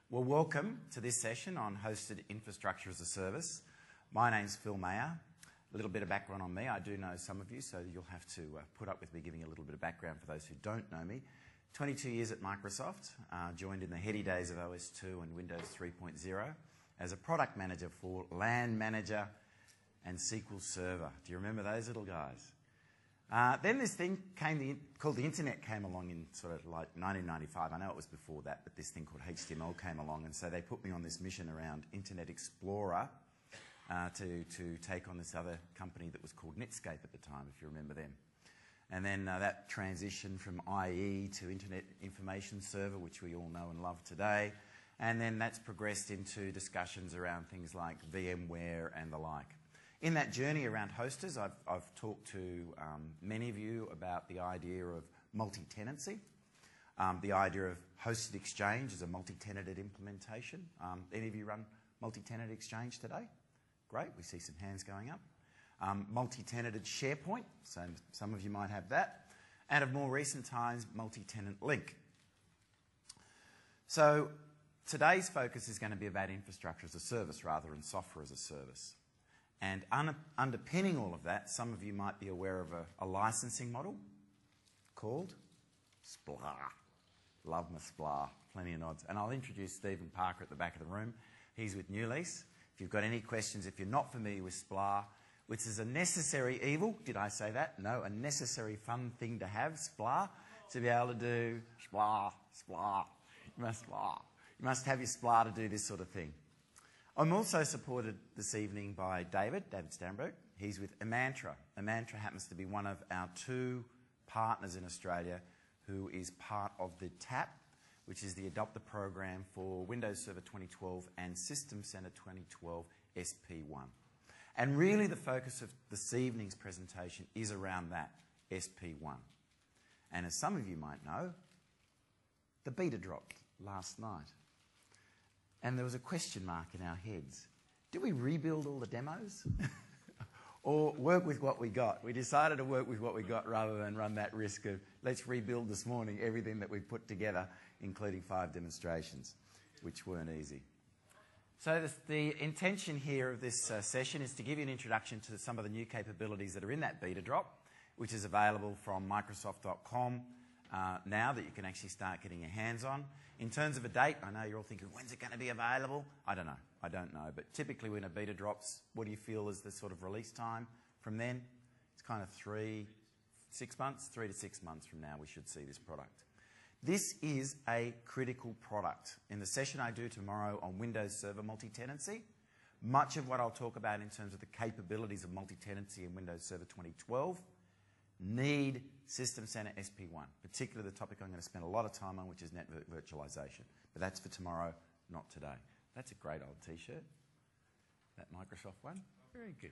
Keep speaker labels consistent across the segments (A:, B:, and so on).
A: Well, welcome to this session on Hosted Infrastructure as a Service. My name's Phil Mayer. A little bit of background on me. I do know some of you, so you'll have to put up with me giving a little bit of background for those who don't know me. 22 years at Microsoft, joined in the heady days of OS2 and Windows 3.0 as a product manager for LAN Manager and SQL Server. Do you remember those little guys? Then this thing called the Internet came along in sort of like 1995. I know it was before that, but this thing called HTML came along, and so they put me on this mission around Internet Explorer to take on this other company that was called Netscape at the time, if you remember them. And then that transitioned from IE to Internet Information Server, which we all know and love today. And then that's progressed into discussions around things like VMware and the like. In that journey around hosters, I've talked to many of you about the idea of multi-tenancy, the idea of hosted exchange as a multi-tenanted implementation. Any of you run multi-tenant exchange today? Great, we see some hands going up. Multi-tenanted SharePoint, so some of you might have that. And of more recent times, multi-tenant Link. So today's focus is going to be about infrastructure as a service rather than software as a service. And underpinning all of that, some of you might be aware of a licensing model called SPLA. Love my SPLA, plenty of nods. And I'll introduce Stephen Parker at the back of the room. He's with New Lease. If you've got any questions, if you're not familiar with SPLA, which is a necessary evil, did I say that? No, a necessary fun thing to have, SPLA, to be able to do SPLA. You must have your SPLA to do this sort of thing. I'm also supported this evening by David Stamberg. He's with Emantra. Emantra happens to be one of our two partners in Australia who is part of the TAP, which is the Adopter Program for Windows Server 2012 and System Center 2012 SP1. And really the focus of this evening's presentation is around that, SP1. And as some of you might know, the beta dropped last night. And there was a question mark in our heads. Do we rebuild all the demos? Or work with what we got? We decided to work with what we got rather than run that risk of let's rebuild this morning everything that we've put together, including 5 demonstrations, which weren't easy. So the intention here of this session is to give you an introduction to some of the new capabilities that are in that beta drop, which is available from Microsoft.com now that you can actually start getting your hands on. In terms of a date, I know you're all thinking, when's it going to be available? I don't know. But typically when a beta drops, what do you feel is the sort of release time from then? It's kind of 3 to 6 months from now we should see this product. This is a critical product. In the session I do tomorrow on Windows Server multi-tenancy, much of what I'll talk about in terms of the capabilities of multi-tenancy in Windows Server 2012 need System Center SP1, particularly the topic I'm going to spend a lot of time on, which is network virtualization. But that's for tomorrow, not today. That's a great old T-shirt, that Microsoft one. Very good.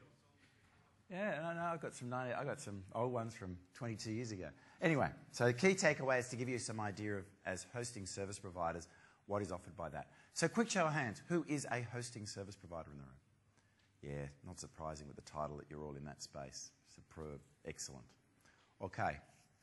A: Yeah, no, I've got some old ones from 22 years ago. Anyway, so the key takeaway is to give you some idea of, as hosting service providers, what is offered by that. So quick show of hands, who is a hosting service provider in the room? Yeah, not surprising with the title that you're all in that space. Superb, excellent. Okay.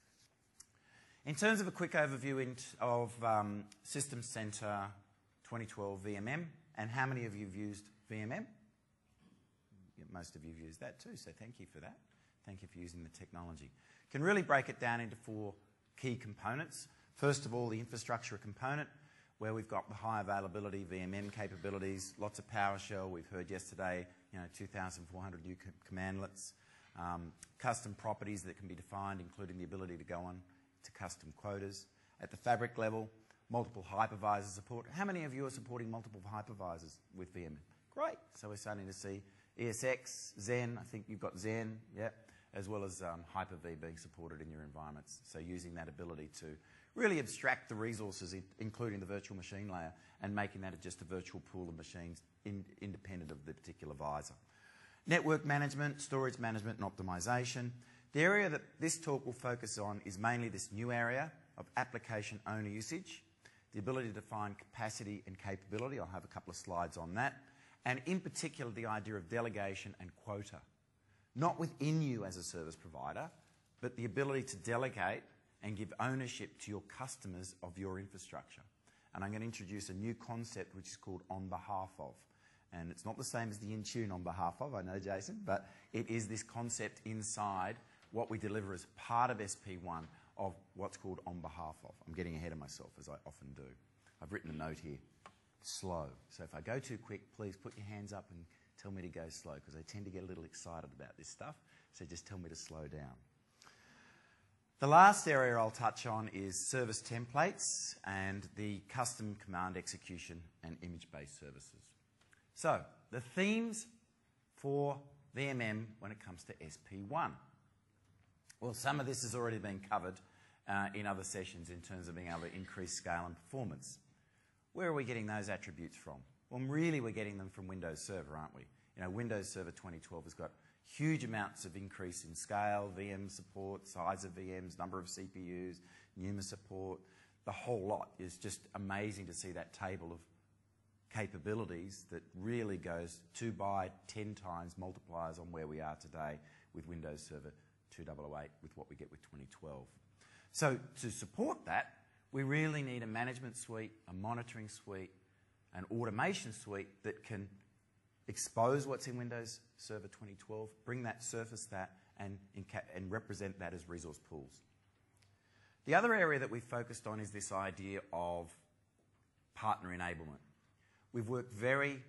A: In terms of a quick overview of System Center 2012 VMM, and how many of you have used VMM? Yeah, most of you have used that too, so thank you for that. Thank you for using the technology. Can really break it down into 4 key components. First of all, the infrastructure component, where we've got the high availability VMM capabilities, lots of PowerShell. We've heard yesterday, 2,400 new commandlets. Custom properties that can be defined, including the ability to go on to custom quotas. At the fabric level, multiple hypervisor support. How many of you are supporting multiple hypervisors with VMM? Great. So we're starting to see ESX, Xen, I think you've got Xen, as well as Hyper-V being supported in your environments. So using that ability to really abstract the resources, including the virtual machine layer, and making that just a virtual pool of machines independent of the particular visor. Network management, storage management and optimization. The area that this talk will focus on is mainly this new area of application owner usage, the ability to define capacity and capability. I'll have a couple of slides on that. And in particular, the idea of delegation and quota. Not within you as a service provider, but the ability to delegate and give ownership to your customers of your infrastructure. and I'm going to introduce a new concept which is called on behalf of. And it's not the same as the Intune on behalf of, I know, Jason, but it is this concept inside what we deliver as part of SP1 of what's called on behalf of. I'm getting ahead of myself, as I often do. I've written a note here, slow. So if I go too quick, please put your hands up and tell me to go slow, because I tend to get a little excited about this stuff, so just tell me to slow down. The last area I'll touch on is service templates and the custom command execution and image-based services. So, the themes for VMM when it comes to SP1. Well, some of this has already been covered in other sessions in terms of being able to increase scale and performance. Where are we getting those attributes from? Well, really we're getting them from Windows Server, aren't we? You know, Windows Server 2012 has got huge amounts of increase in scale, VM support, size of VMs, number of CPUs, NUMA support. The whole lot is just amazing to see that table of capabilities that really goes 2 by 10 times multipliers on where we are today with Windows Server 2008 with what we get with 2012. So to support that, we really need a management suite, a monitoring suite, an automation suite that can expose what's in Windows Server 2012, bring that, surface that, and represent that as resource pools. The other area that we've focused on is this idea of partner enablement. We've worked very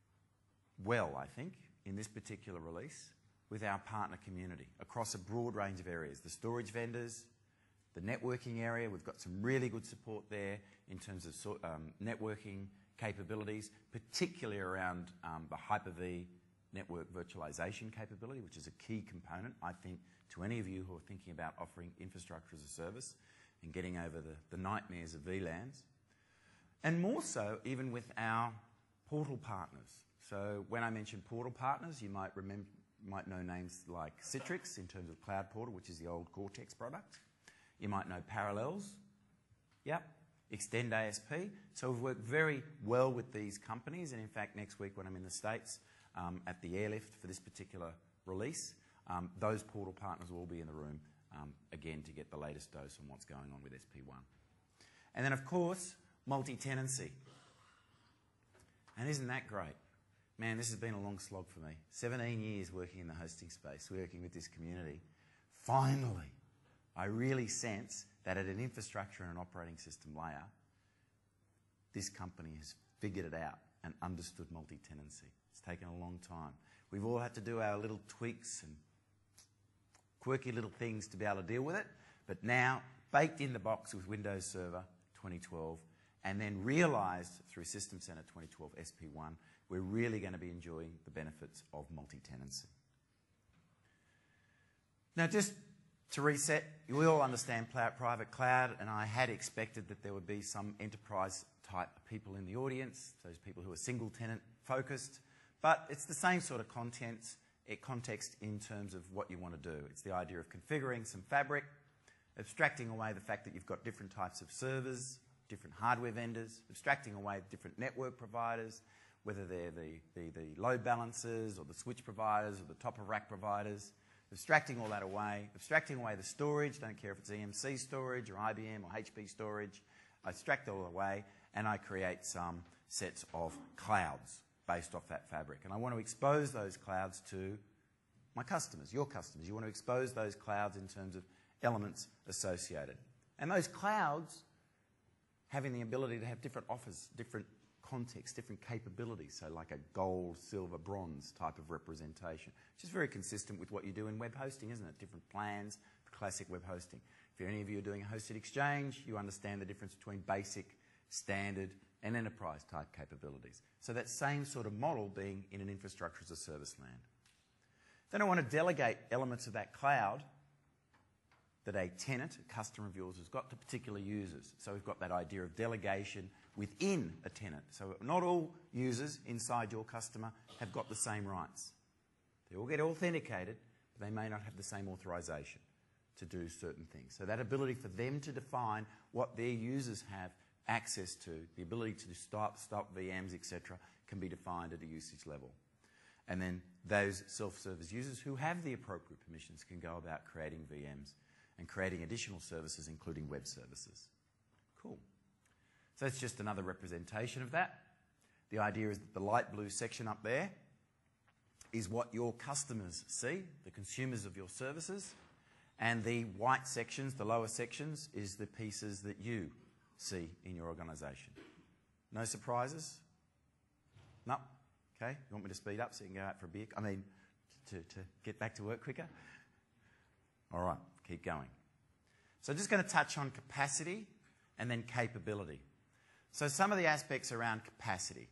A: well, I think, in this particular release with our partner community across a broad range of areas. The storage vendors, the networking area, we've got some really good support there in terms of networking capabilities, particularly around the Hyper-V network virtualization capability, which is a key component, I think, to any of you who are thinking about offering infrastructure as a service and getting over the nightmares of VLANs. And more so, even with our portal partners. So when I mention portal partners, you might know names like Citrix in terms of Cloud Portal, which is the old Cortex product. You might know Parallels. Yep. Extend ASP. So we've worked very well with these companies, and in fact next week when I'm in the States at the Airlift for this particular release, those portal partners will all be in the room again to get the latest dose on what's going on with SP1. And then of course, multi-tenancy. And isn't that great? Man, this has been a long slog for me. 17 years working in the hosting space, working with this community. Finally, I really sense that at an infrastructure and an operating system layer, this company has figured it out and understood multi-tenancy. It's taken a long time. We've all had to do our little tweaks and quirky little things to be able to deal with it, but now, baked in the box with Windows Server 2012, and then realised through System Center 2012 SP1, we're really going to be enjoying the benefits of multi-tenancy. Now, just to reset, you all understand private cloud, and I had expected that there would be some enterprise-type people in the audience, those people who are single-tenant focused, but it's the same sort of context in terms of what you want to do. It's the idea of configuring some fabric, abstracting away the fact that you've got different types of servers, different hardware vendors, abstracting away different network providers, whether they're the load balancers or the switch providers or the top-of-rack providers, abstracting all that away, abstracting away the storage, don't care if it's EMC storage or IBM or HP storage, I abstract all away and I create some sets of clouds based off that fabric. And I want to expose those clouds to my customers, your customers. You want to expose those clouds in terms of elements associated. And those clouds having the ability to have different offers, different contexts, different capabilities, so like a gold, silver, bronze type of representation, which is very consistent with what you do in web hosting, isn't it? Different plans for classic web hosting. If any of you are doing a hosted exchange, you understand the difference between basic, standard, and enterprise type capabilities. So that same sort of model being in an infrastructure as a service land. Then I want to delegate elements of that cloud that a tenant, a customer of yours, has got to particular users. So we've got that idea of delegation within a tenant. So not all users inside your customer have got the same rights. They all get authenticated, but they may not have the same authorization to do certain things. So that ability for them to define what their users have access to, the ability to stop VMs, etc., can be defined at a usage level. And then those self-service users who have the appropriate permissions can go about creating VMs and creating additional services, including web services. Cool. So it's just another representation of that. The idea is that the light blue section up there is what your customers see, the consumers of your services, and the white sections, the lower sections, is the pieces that you see in your organisation. No surprises? No? Okay, you want me to speed up so you can go out for a beer? I mean, to get back to work quicker? All right, keep going. So I'm just going to touch on capacity and then capability. So some of the aspects around capacity.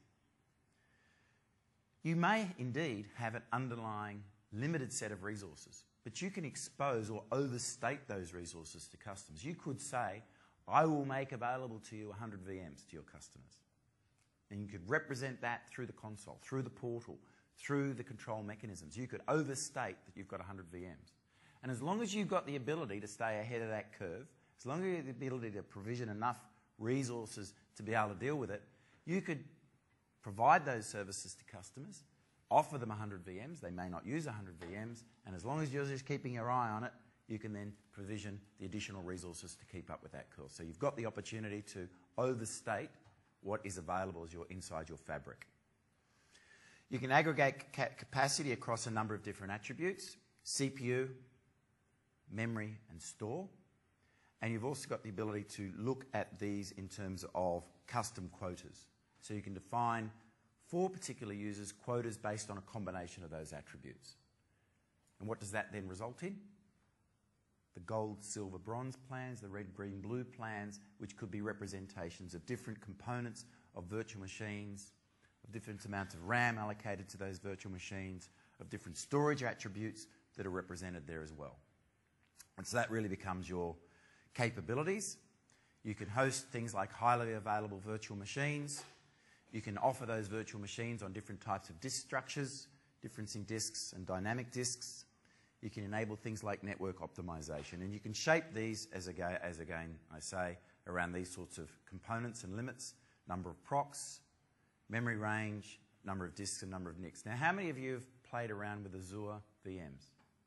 A: You may indeed have an underlying limited set of resources, but you can expose or overstate those resources to customers. You could say, I will make available to you 100 VMs to your customers. And you could represent that through the console, through the portal, through the control mechanisms. You could overstate that you've got 100 VMs. And as long as you've got the ability to stay ahead of that curve, as long as you have the ability to provision enough resources to be able to deal with it, you could provide those services to customers, offer them 100 VMs. They may not use 100 VMs, and as long as you're just keeping your eye on it, you can then provision the additional resources to keep up with that curve. So you've got the opportunity to overstate what is available as you're inside your fabric. You can aggregate capacity across a number of different attributes: CPU, memory, and store. And you've also got the ability to look at these in terms of custom quotas. So you can define for particular users quotas based on a combination of those attributes. And what does that then result in? The gold, silver, bronze plans, the red, green, blue plans, which could be representations of different components of virtual machines, of different amounts of RAM allocated to those virtual machines, of different storage attributes that are represented there as well. And so that really becomes your capabilities. You can host things like highly available virtual machines. You can offer those virtual machines on different types of disk structures, differencing disks and dynamic disks. You can enable things like network optimization, and you can shape these as again I say, around these sorts of components and limits: number of procs, memory range, number of disks, and number of NICs. Now, how many of you have played around with Azure VMs?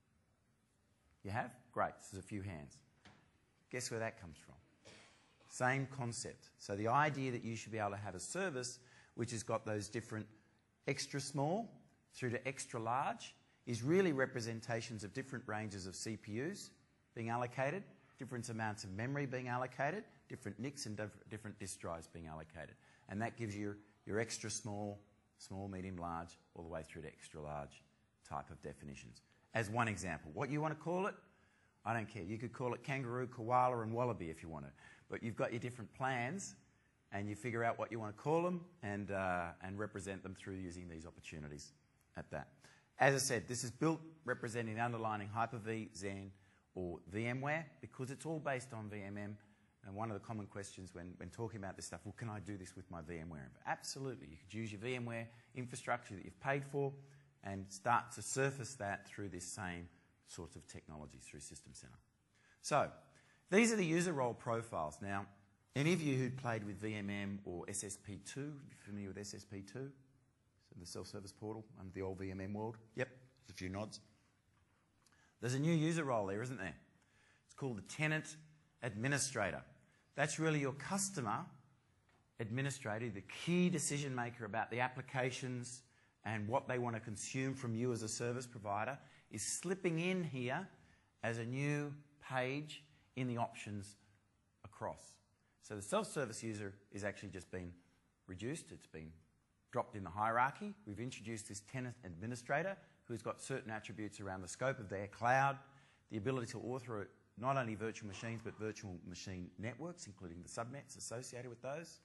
A: You have? Great. There's a few hands. Guess where that comes from? Same concept. So the idea that you should be able to have a service which has got those different extra small through to extra large is really representations of different ranges of CPUs being allocated, different amounts of memory being allocated, different NICs and different disk drives being allocated. And that gives you your extra small, small, medium, large, all the way through to extra large type of definitions. As one example, what you want to call it, I don't care. You could call it kangaroo, koala, and wallaby if you want to. But you've got your different plans, and you figure out what you want to call them and represent them through using these opportunities at that. As I said, this is built representing the underlying Hyper-V, Xen, or VMware, because it's all based on VMM. And one of the common questions when talking about this stuff, well, can I do this with my VMware? Absolutely. You could use your VMware infrastructure that you've paid for and start to surface that through this same sort of technology through System Center. So these are the user role profiles. Now, any of you who played with VMM or SSP2, familiar with SSP2? So the self-service portal under the old VMM world? Yep, there's a few nods. There's a new user role there, isn't there? It's called the tenant administrator. That's really your customer administrator, the key decision maker about the applications and what they want to consume from you as a service provider, is slipping in here as a new page in the options across. So the self-service user is actually just been reduced. It's been dropped in the hierarchy. We've introduced this tenant administrator who's got certain attributes around the scope of their cloud, the ability to author not only virtual machines but virtual machine networks, including the subnets associated with those,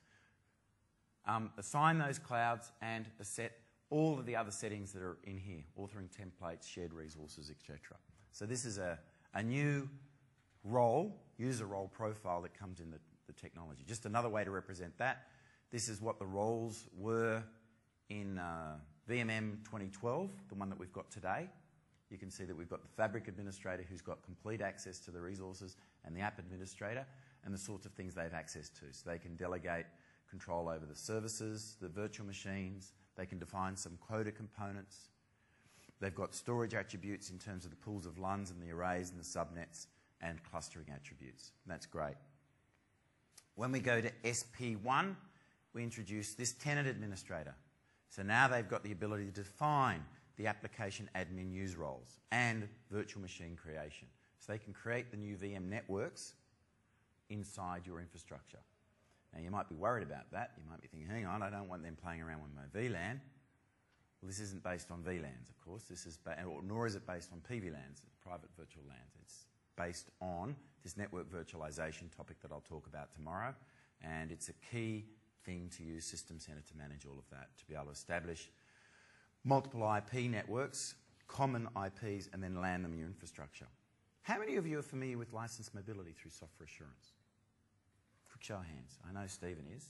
A: assign those clouds and set all of the other settings that are in here, authoring templates, shared resources, etc. So this is a new role, user role profile that comes in the technology. Just another way to represent that. This is what the roles were in VMM 2012, the one that we've got today. You can see that we've got the fabric administrator who's got complete access to the resources, and the app administrator, and the sorts of things they have access to. So they can delegate control over the services, the virtual machines. They can define some quota components. They've got storage attributes in terms of the pools of LUNs and the arrays and the subnets, and clustering attributes. And that's great. When we go to SP1, we introduce this tenant administrator. So now they've got the ability to define the application admin use roles and virtual machine creation. So they can create the new VM networks inside your infrastructure. Now you might be worried about that. You might be thinking, hang on, I don't want them playing around with my VLAN. Well, this isn't based on VLANs, of course. Nor is it based on PVLANs, private virtual LANs. It's based on this network virtualization topic that I'll talk about tomorrow. And it's a key thing to use System Center to manage all of that, to be able to establish multiple IP networks, common IPs, and then land them in your infrastructure. How many of you are familiar with license mobility through software assurance? Quick show of hands. I know Stephen is.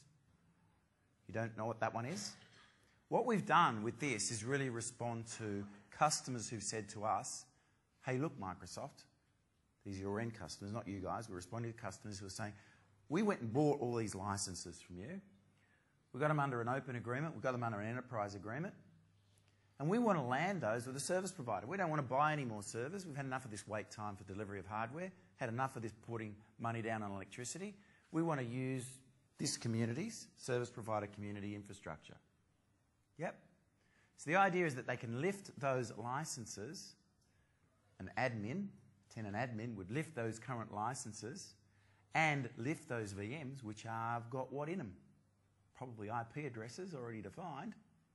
A: You don't know what that one is? What we've done with this is really respond to customers who've said to us, hey, look, Microsoft, these are your end customers, not you guys. We're responding to customers who are saying, we went and bought all these licenses from you. We got them under an open agreement. We got them under an enterprise agreement. And we want to land those with a service provider. We don't want to buy any more servers. We've had enough of this wait time for delivery of hardware, had enough of this putting money down on electricity. We want to use this community's service provider community infrastructure. Yep. So the idea is that they can lift those licenses, an admin, tenant admin would lift those current licenses and lift those VMs which have got what in them? Probably IP addresses already defined.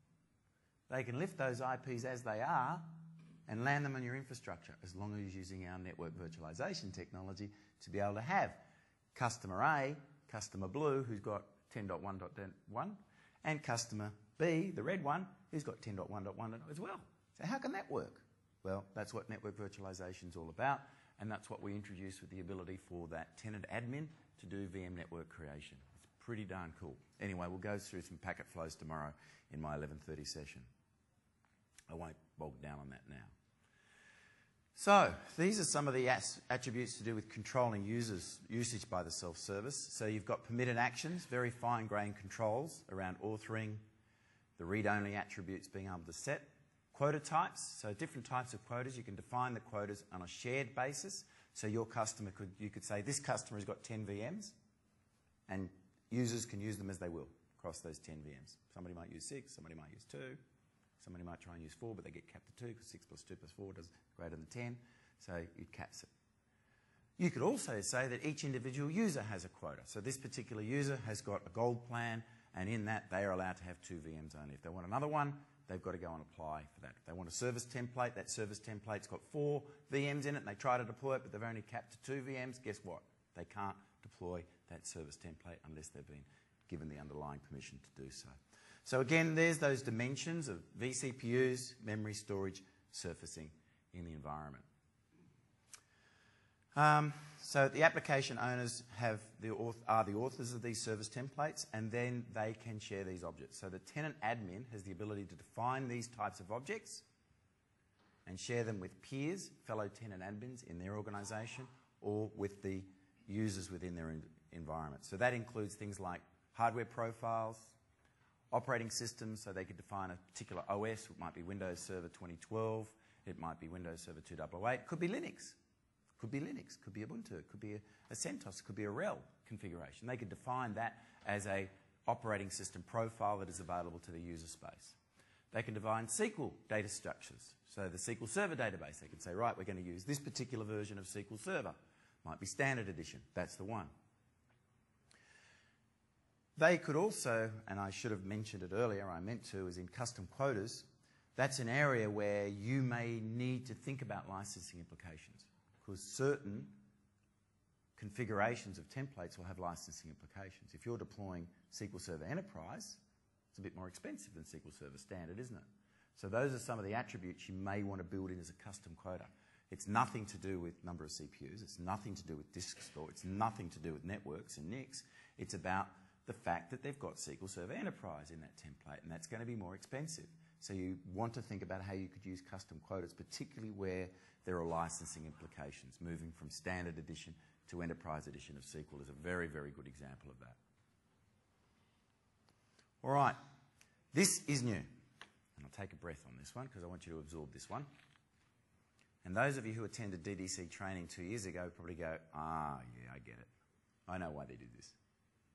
A: They can lift those IPs as they are and land them on your infrastructure as long as you're using our network virtualization technology to be able to have customer A, customer blue, who's got 10.1.1, and customer B, the red one, who's got 10.1.1 as well. So how can that work? Well, that's what network virtualization is all about, and that's what we introduced with the ability for that tenant admin to do VM network creation. It's pretty darn cool. Anyway, we'll go through some packet flows tomorrow in my 11:30 session. I won't bog down on that now. So these are some of the attributes to do with controlling usage by the self-service. So you've got permitted actions, very fine-grained controls around authoring, the read-only attributes being able to set. Quota types, so different types of quotas. You can define the quotas on a shared basis. So your customer you could say, this customer has got 10 VMs, and users can use them as they will across those 10 VMs. Somebody might use 6, somebody might use 2, somebody might try and use 4, but they get capped to 2 because 6 plus 2 plus 4 does greater than 10. So it caps it. You could also say that each individual user has a quota. So this particular user has got a gold plan, and in that they are allowed to have 2 VMs only. If they want another one, they've got to go and apply for that. If they want a service template, that service template's got 4 VMs in it, and they try to deploy it, but they've only capped to 2 VMs. Guess what? They can't deploy that service template unless they've been given the underlying permission to do so. So again, there's those dimensions of vCPUs, memory storage, surfacing in the environment. So the application owners are the authors of these service templates, and then they can share these objects. So the tenant admin has the ability to define these types of objects and share them with peers, fellow tenant admins in their organisation, or with the users within their environment. So that includes things like hardware profiles, operating systems, so they could define a particular OS. It might be Windows Server 2012, it might be Windows Server 2008, it could be Linux. Could be Linux, could be Ubuntu, could be a CentOS, could be a RHEL configuration. They could define that as a operating system profile that is available to the user space. They can define SQL data structures. So the SQL Server database, they could say, right, we're going to use this particular version of SQL Server. Might be standard edition, that's the one. They could also, and I should have mentioned it earlier, I meant to, is in custom quotas. That's an area where you may need to think about licensing implications, because certain configurations of templates will have licensing implications. If you're deploying SQL Server Enterprise, it's a bit more expensive than SQL Server Standard, isn't it? So those are some of the attributes you may want to build in as a custom quota. It's nothing to do with number of CPUs, it's nothing to do with disk store, it's nothing to do with networks and NICs. It's about the fact that they've got SQL Server Enterprise in that template, and that's going to be more expensive. So you want to think about how you could use custom quotas, particularly where there are licensing implications. Moving from standard edition to enterprise edition of SQL is a very, very good example of that. All right, this is new. And I'll take a breath on this one because I want you to absorb this one. And those of you who attended DDC training 2 years ago probably go, ah, yeah, I get it. I know why they did this.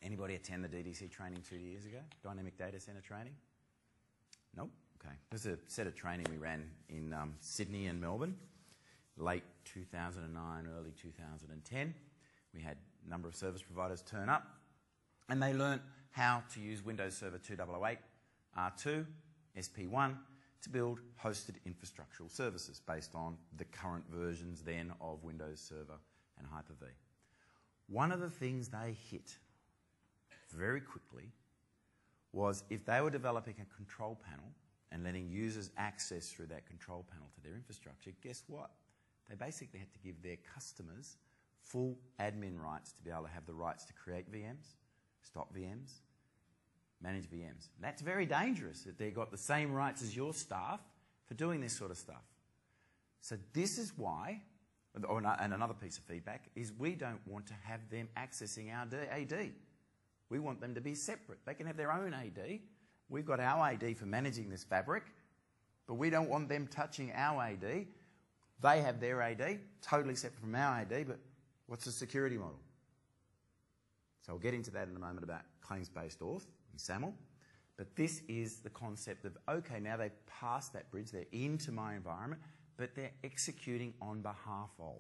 A: Anybody attend the DDC training 2 years ago? Dynamic Data Center training? Nope? Okay. There's a set of training we ran in Sydney and Melbourne, late 2009, early 2010. We had a number of service providers turn up, and they learnt how to use Windows Server 2008, R2, SP1 to build hosted infrastructural services based on the current versions then of Windows Server and Hyper-V. One of the things they hit very quickly was if they were developing a control panel and letting users access through that control panel to their infrastructure, guess what? They basically had to give their customers full admin rights to be able to have the rights to create VMs, stop VMs, manage VMs. That's very dangerous that they've got the same rights as your staff for doing this sort of stuff. So this is why, and another piece of feedback, is we don't want to have them accessing our AD. We want them to be separate. They can have their own AD. We've got our AD for managing this fabric, but we don't want them touching our AD. They have their AD, totally separate from our AD, but what's the security model? So I'll get into that in a moment about claims-based auth and SAML. But this is the concept of, okay, now they've passed that bridge, they're into my environment, but they're executing on behalf of.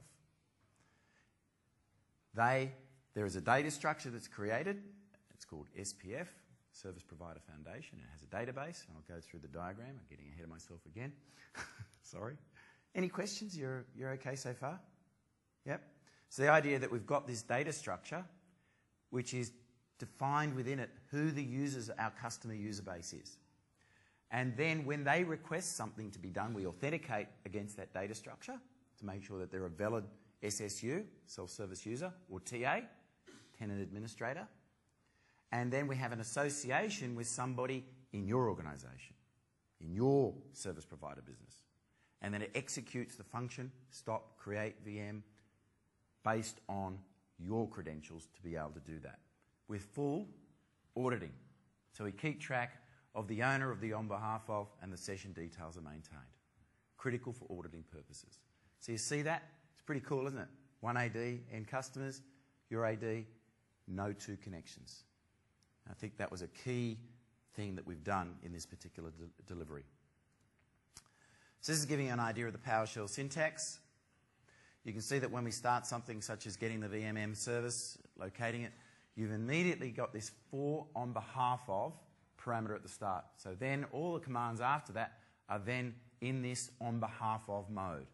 A: There is a data structure that's created. It's called SPF, Service Provider Foundation. It has a database, and I'll go through the diagram. I'm getting ahead of myself again. Sorry. Any questions? You're okay so far? Yep. So the idea that we've got this data structure, which is defined within it who the users, our customer user base is. And then when they request something to be done, we authenticate against that data structure to make sure that they're a valid SSU, self-service user, or TA, tenant administrator. And then we have an association with somebody in your organisation, in your service provider business. And then it executes the function, stop, create VM, based on your credentials to be able to do that, with full auditing. So we keep track of the owner of the on behalf of, and the session details are maintained. Critical for auditing purposes. So you see that? It's pretty cool, isn't it? One AD, end customers, your AD, no two connections. I think that was a key thing that we've done in this particular delivery. So this is giving you an idea of the PowerShell syntax. You can see that when we start something such as getting the VMM service, locating it, you've immediately got this for on behalf of parameter at the start. So then all the commands after that are then in this on behalf of mode.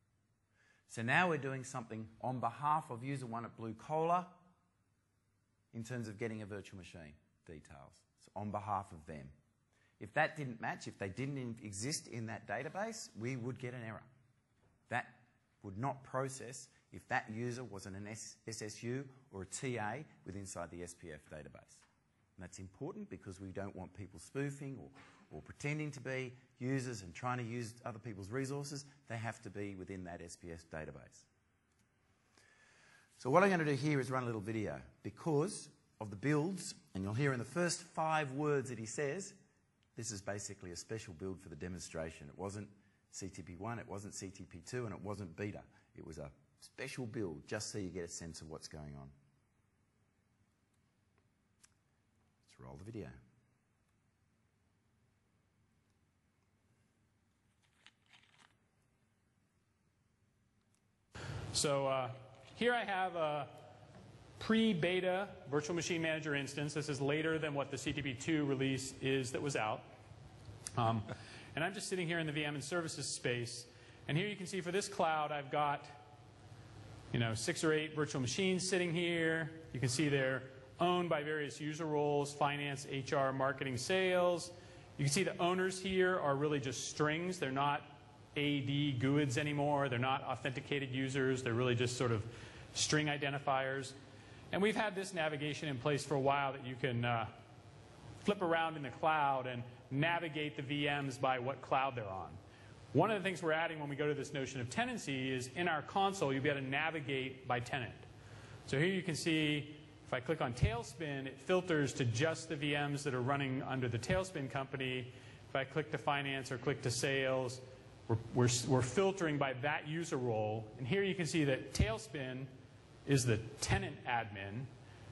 A: So now we're doing something on behalf of user one at Blue Cola in terms of getting a virtual machine details. So on behalf of them. If that didn't match, if they didn't exist in that database, we would get an error. That would not process if that user wasn't an SSU or a TA within inside the SPF database. And that's important because we don't want people spoofing or pretending to be users and trying to use other people's resources. They have to be within that SPF database. So what I'm going to do here is run a little video because of the builds, and you'll hear in the first 5 words that he says, this is basically a special build for the demonstration. It wasn't CTP1, it wasn't CTP2, and it wasn't beta. It was a special build just so you get a sense of what's going on. Let's roll the video.
B: So here I have a pre-beta virtual machine manager instance. This is later than what the CTP2 release is that was out. And I'm just sitting here in the VM and services space. And here you can see for this cloud, I've got 6 or 8 virtual machines sitting here. You can see they're owned by various user roles, finance, HR, marketing, sales. You can see the owners here are really just strings. They're not AD GUIDs anymore. They're not authenticated users. They're really just sort of string identifiers. And we've had this navigation in place for a while that you can flip around in the cloud and navigate the VMs by what cloud they're on. One of the things we're adding when we go to this notion of tenancy is in our console, you'll be able to navigate by tenant. So here you can see, if I click on Tailspin, it filters to just the VMs that are running under the Tailspin company. If I click to finance or click to sales, we're filtering by that user role. And here you can see that Tailspin is the tenant admin.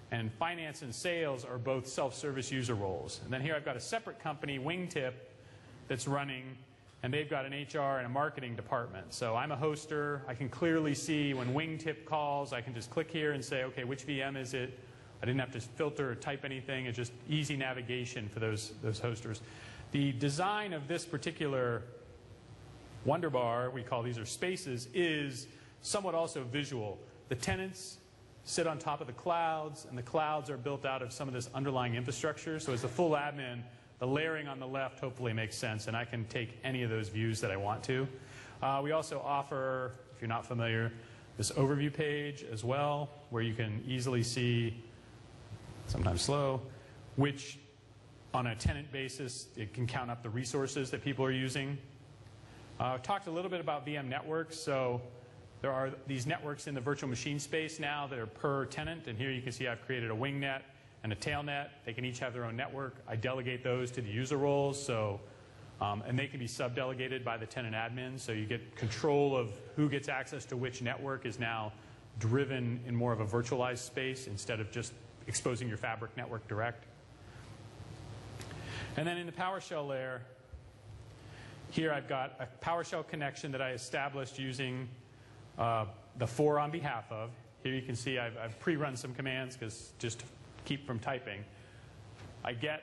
B: And finance and sales are both self-service user roles. And then here I've got a separate company, Wingtip, that's running, and they've got an HR and a marketing department. So I'm a hoster. I can clearly see when Wingtip calls, I can just click here and say, okay, which VM is it? I didn't have to filter or type anything. It's just easy navigation for those hosters. The design of this particular Wunderbar, we call these are spaces, is somewhat also visual. The tenants sit on top of the clouds, and the clouds are built out of some of this underlying infrastructure. So as a full admin, the layering on the left hopefully makes sense, and I can take any of those views that I want to. We also offer, if you're not familiar, this overview page as well, where you can easily see, sometimes slow, which on a tenant basis, it can count up the resources that people are using. Talked a little bit about VM networks. So there are these networks in the virtual machine space now that are per tenant, and here you can see I've created a wingnet and a tailnet. They can each have their own network. I delegate those to the user roles, so, and they can be sub-delegated by the tenant admin, so you get control of who gets access to which network is now driven in more of a virtualized space instead of just exposing your fabric network direct. And then in the PowerShell layer, here I've got a PowerShell connection that I established using the for on behalf of. Here you can see I've pre-run some commands because just to keep from typing. I get,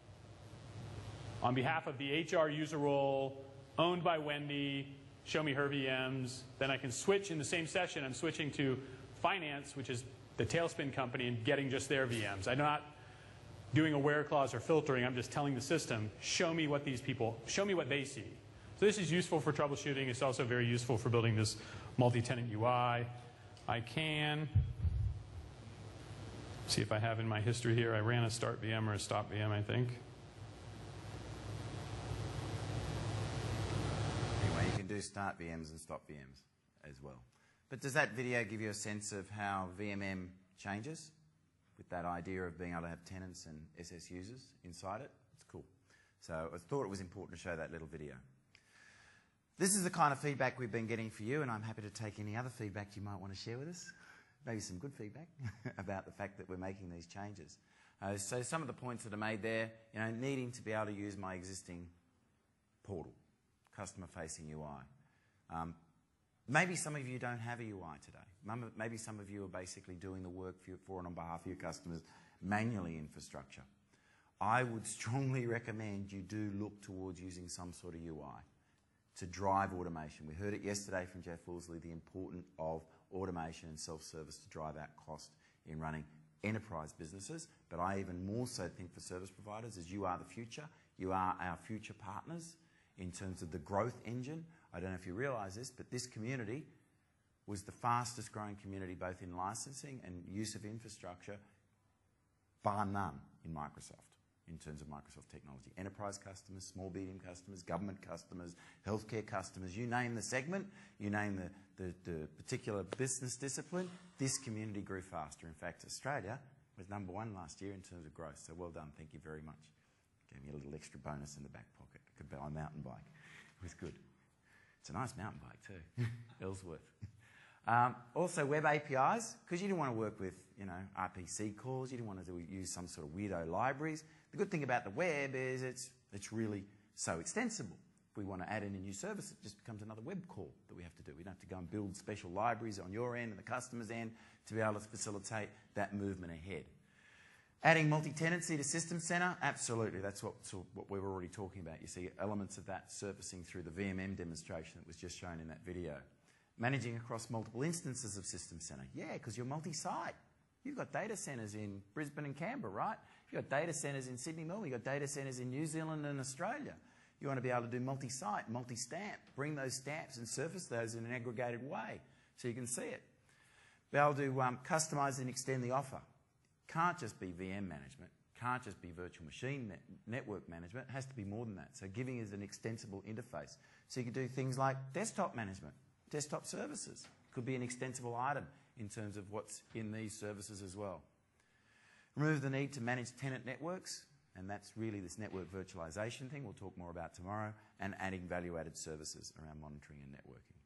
B: on behalf of the HR user role, owned by Wendy, show me her VMs. Then I can switch in the same session. I'm switching to finance, which is the Tailspin company, and getting just their VMs. I'm not doing a where clause or filtering. I'm just telling the system, show me what these people, show me what they see. So this is useful for troubleshooting. It's also very useful for building this multi-tenant UI. I can see if I have in my history here, I ran a start VM or a stop VM, I think.
A: Anyway, you can do start VMs and stop VMs as well. But does that video give you a sense of how VMM changes with that idea of being able to have tenants and SS users inside it? It's cool. So I thought it was important to show that little video. This is the kind of feedback we've been getting for you, and I'm happy to take any other feedback you might want to share with us. Maybe some good feedback about the fact that we're making these changes. So some of the points that are made there, needing to be able to use my existing portal, customer-facing UI. Maybe some of you don't have a UI today. Maybe some of you are basically doing the work for and on behalf of your customers manually infrastructure. I would strongly recommend you do look towards using some sort of UI to drive automation. We heard it yesterday from Jeff Woolsey, the importance of automation and self-service to drive out cost in running enterprise businesses. But I even more so think for service providers, as you are the future, you are our future partners in terms of the growth engine. I don't know if you realise this, but this community was the fastest growing community both in licensing and use of infrastructure, bar none, in Microsoft. In terms of Microsoft technology. Enterprise customers, small, medium customers, government customers, healthcare customers, you name the segment, you name the particular business discipline, this community grew faster. In fact, Australia was #1 last year in terms of growth. So well done, thank you very much. Gave me a little extra bonus in the back pocket. I could buy a mountain bike. It was good. It's a nice mountain bike too, Ellsworth. Also web APIs, because you didn't want to work with RPC calls, you didn't want to use some sort of weirdo libraries. The good thing about the web is it's really so extensible. If we want to add in a new service, it just becomes another web call that we have to do. We don't have to go and build special libraries on your end and the customer's end to be able to facilitate that movement ahead. Adding multi-tenancy to System Center, absolutely. That's what we were already talking about. You see elements of that surfacing through the VMM demonstration that was just shown in that video. Managing across multiple instances of System Center. Yeah, because you're multi-site. You've got data centers in Brisbane and Canberra, right? You've got data centers in Sydney, Melbourne. You've got data centers in New Zealand and Australia. You want to be able to do multi-site, multi-stamp, bring those stamps and surface those in an aggregated way so you can see it. Be able to customize and extend the offer. Can't just be VM management. Can't just be virtual machine network management. It has to be more than that. So giving is an extensible interface. So you can do things like desktop management, desktop services. Could be an extensible item in terms of what's in these services as well. Remove the need to manage tenant networks, and that's really this network virtualization thing we'll talk more about tomorrow, and adding value-added services around monitoring and networking.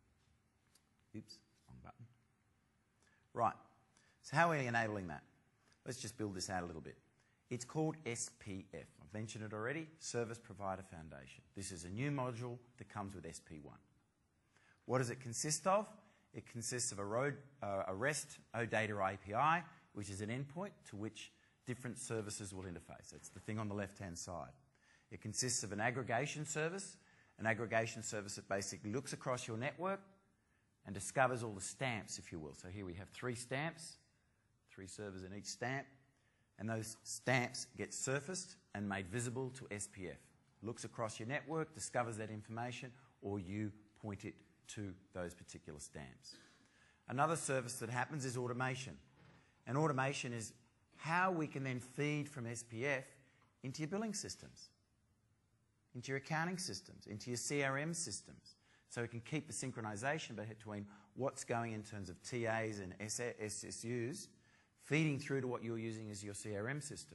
A: Oops, wrong button. Right, so how are we enabling that? Let's just build this out a little bit. It's called SPF. I've mentioned it already, Service Provider Foundation. This is a new module that comes with SP1. What does it consist of? It consists of a REST OData API, which is an endpoint to which different services will interface. It's the thing on the left-hand side. It consists of an aggregation service that basically looks across your network and discovers all the stamps, if you will. So here we have 3 stamps, 3 servers in each stamp, and those stamps get surfaced and made visible to SPF. Looks across your network, discovers that information, or you point it to those particular stamps. Another service that happens is automation. And automation is how we can then feed from SPF into your billing systems, into your accounting systems, into your CRM systems. So we can keep the synchronization between what's going in terms of TAs and SSUs feeding through to what you're using as your CRM system.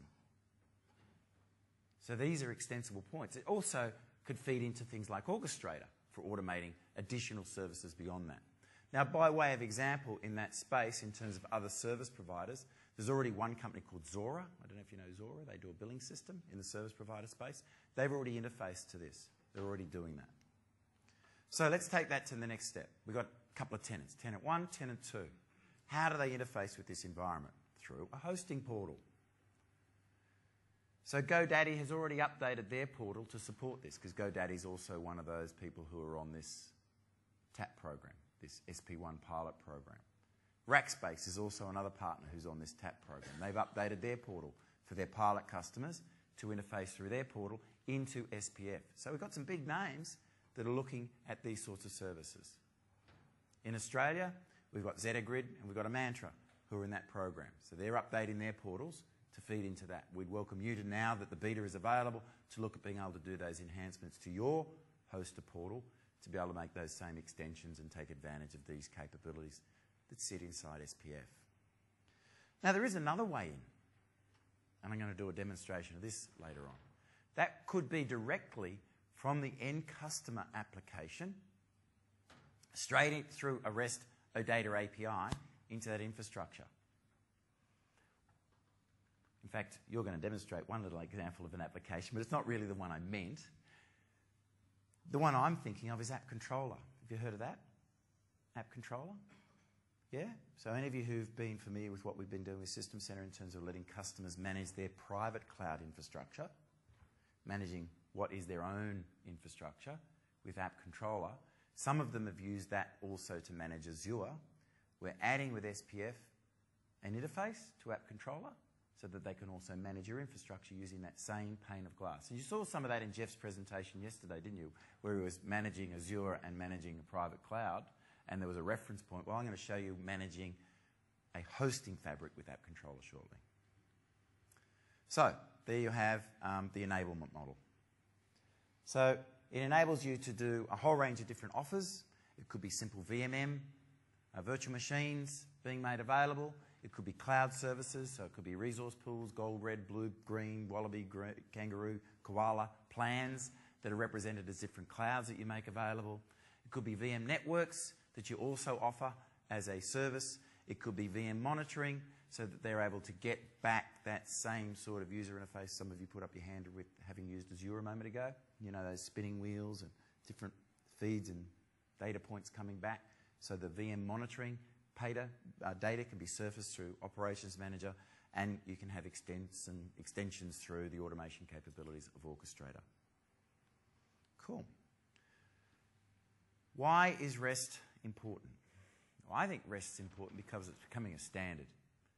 A: So these are extensible points. It also could feed into things like Orchestrator for automating additional services beyond that. Now, by way of example, in that space, in terms of other service providers, there's already one company called Zora. I don't know if you know Zora. They do a billing system in the service provider space. They've already interfaced to this. They're already doing that. So let's take that to the next step. We've got a couple of tenants, tenant 1, tenant 2. How do they interface with this environment? Through a hosting portal. So GoDaddy has already updated their portal to support this, because GoDaddy is also one of those people who are on this TAP program, this SP1 pilot program. Rackspace is also another partner who's on this TAP program. They've updated their portal for their pilot customers to interface through their portal into SPF. So we've got some big names that are looking at these sorts of services. In Australia, we've got Zetagrid and we've got Amantra who are in that program. So they're updating their portals to feed into that. We'd welcome you to, now that the beta is available, to look at being able to do those enhancements to your hoster portal to be able to make those same extensions and take advantage of these capabilities that sit inside SPF. Now, there is another way in, and I'm going to do a demonstration of this later on. That could be directly from the end customer application, straight through a REST OData API into that infrastructure. In fact, you're going to demonstrate one little example of an application, but it's not really the one I meant. The one I'm thinking of is App Controller. Have you heard of that? App Controller? Yeah? So any of you who've been familiar with what we've been doing with System Center in terms of letting customers manage their private cloud infrastructure, managing what is their own infrastructure with App Controller, some of them have used that also to manage Azure. We're adding with SPF an interface to App Controller so that they can also manage your infrastructure using that same pane of glass. And you saw some of that in Jeff's presentation yesterday, didn't you? Where he was managing Azure and managing a private cloud, and there was a reference point. Well, I'm going to show you managing a hosting fabric with App Controller shortly. So there you have the enablement model. So it enables you to do a whole range of different offers. It could be simple VMM, virtual machines being made available. It could be cloud services, so it could be resource pools, gold, red, blue, green, wallaby, kangaroo, koala plans that are represented as different clouds that you make available. It could be VM networks that you also offer as a service. It could be VM monitoring so that they're able to get back that same sort of user interface. Some of you put up your hand with having used Azure a moment ago. You know, those spinning wheels and different feeds and data points coming back. So the VM monitoring data can be surfaced through Operations Manager, and you can have extensions through the automation capabilities of Orchestrator. Cool. Why is REST important? Well, I think REST is important because it's becoming a standard,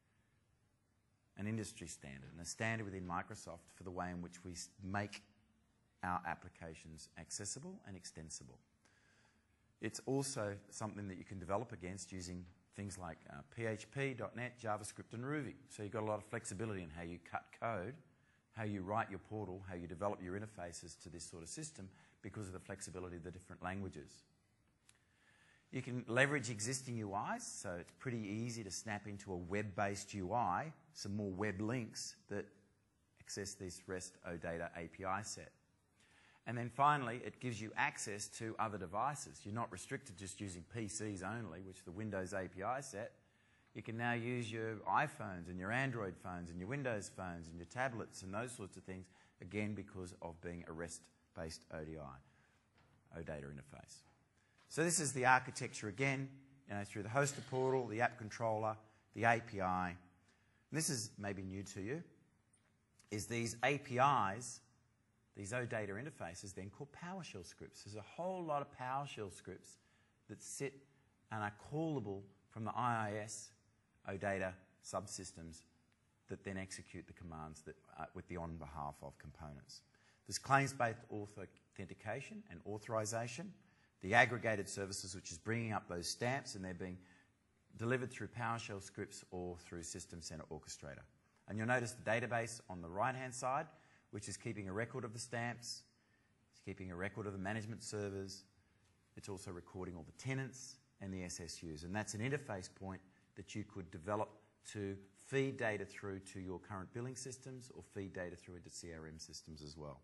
A: an industry standard, and a standard within Microsoft for the way in which we make our applications accessible and extensible. It's also something that you can develop against using things like PHP, .NET, JavaScript, and Ruby. So you've got a lot of flexibility in how you cut code, how you write your portal, how you develop your interfaces to this sort of system because of the flexibility of the different languages. You can leverage existing UIs, so it's pretty easy to snap into a web-based UI, some more web links that access this REST OData API set. And then finally, it gives you access to other devices. You're not restricted just using PCs only, which the Windows API set. You can now use your iPhones and your Android phones and your Windows phones and your tablets and those sorts of things, again, because of being a REST-based ODI, OData interface. So this is the architecture again, through the hoster portal, the app controller, the API. And this is maybe new to you, is these APIs, these OData interfaces, then called PowerShell scripts. There's a whole lot of PowerShell scripts that sit and are callable from the IIS OData subsystems that then execute the commands that with the on behalf of components. There's claims-based authentication and authorization, the aggregated services, which is bringing up those stamps, and they're being delivered through PowerShell scripts or through System Center Orchestrator. And you'll notice the database on the right-hand side, which is keeping a record of the stamps, it's keeping a record of the management servers, it's also recording all the tenants and the SSUs. And that's an interface point that you could develop to feed data through to your current billing systems or feed data through into CRM systems as well.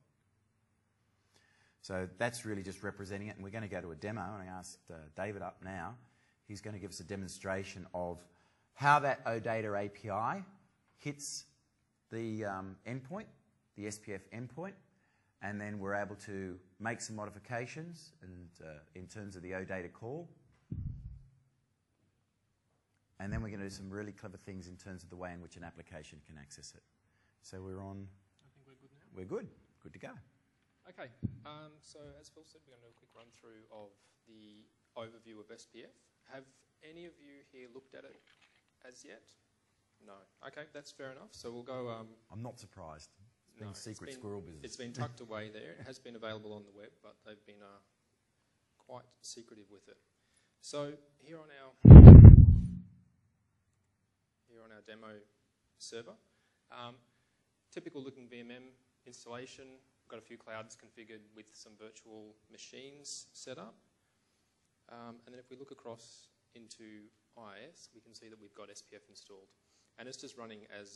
A: So that's really just representing it, and we're going to go to a demo, and I asked David up now. He's going to give us a demonstration of how that OData API hits the endpoint, the SPF endpoint, and then we're able to make some modifications and, in terms of the OData call. And then we're going to do some really clever things in terms of the way in which an application can access it. So we're on.
C: I think we're good now.
A: We're good. Good to go.
C: Okay. So as Phil said, we're going to do a quick run through of the overview of SPF. Have any of you here looked at it as yet? No. Okay, that's fair enough. So we'll go.
A: I'm not surprised. It's been secret squirrel business.
C: It's been tucked away there. It has been available on the web, but they've been quite secretive with it. So here on our demo server, typical looking VMM installation. We've got a few clouds configured with some virtual machines set up. And then if we look across into IIS, we can see that we've got SPF installed. And it's just running as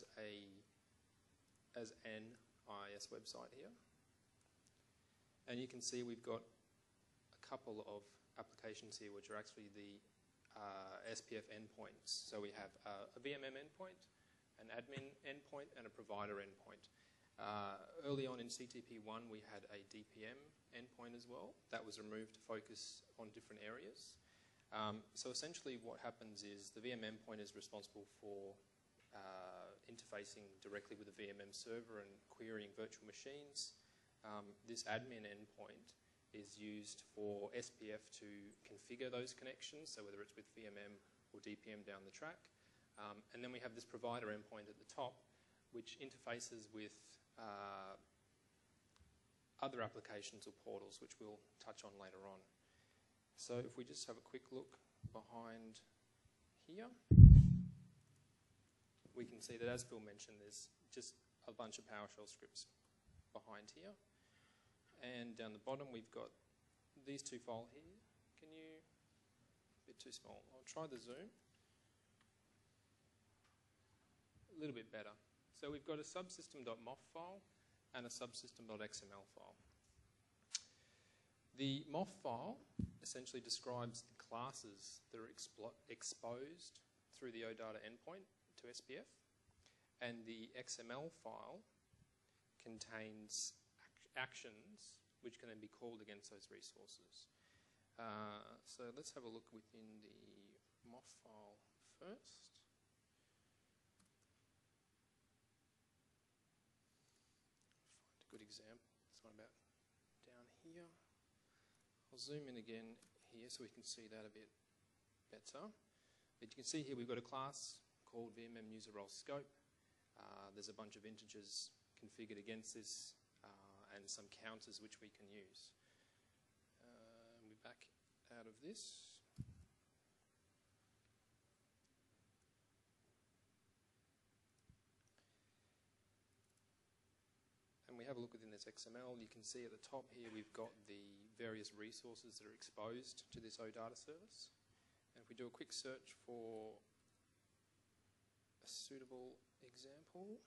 C: an IIS website here. And you can see we've got a couple of applications here which are actually the SPF endpoints. So we have a VMM endpoint, an admin endpoint, and a provider endpoint. Early on in CTP1, we had a DPM endpoint as well. That was removed to focus on different areas. So essentially what happens is the VM endpoint is responsible for interfacing directly with the VMM server and querying virtual machines. This admin endpoint is used for SPF to configure those connections, so whether it's with VMM or DPM down the track. And then we have this provider endpoint at the top, which interfaces with other applications or portals, which we'll touch on later on. So if we just have a quick look behind here, we can see that, as Phil mentioned, there's just a bunch of PowerShell scripts behind here. And down the bottom, we've got these two files here. Can you, a bit too small. I'll try the zoom. A little bit better. So we've got a subsystem.mof file and a subsystem.xml file. The MOF file essentially describes the classes that are exposed through the OData endpoint to SPF, and the XML file contains actions which can then be called against those resources. So let's have a look within the MOF file first. Find a good example. It's one about down here. I'll zoom in again here so we can see that a bit better. But you can see here we've got a class called VMM user role scope. There's a bunch of integers configured against this and some counters which we can use. We're back out of this. And we have a look within this XML. You can see at the top here we've got the various resources that are exposed to this OData service. And if we do a quick search for a suitable example,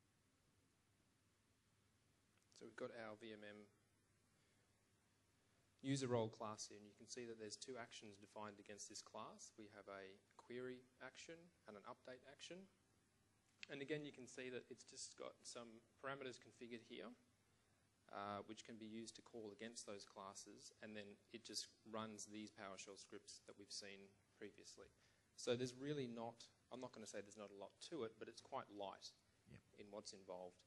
C: so we've got our VMM user role class here, and you can see that there's two actions defined against this class. We have a query action and an update action. And again, you can see that it's just got some parameters configured here, which can be used to call against those classes, and then it just runs these PowerShell scripts that we've seen previously. So there's really not, I'm not going to say there's not a lot to it, but it's quite light in what's involved.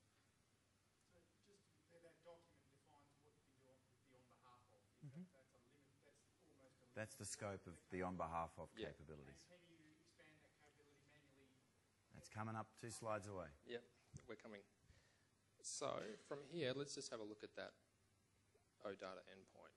A: That's the scope of the on behalf of capabilities.
D: Can you expand that capability manually?
A: That's coming up 2 slides away.
C: Yep, we're coming. So from here, let's just have a look at that OData endpoint.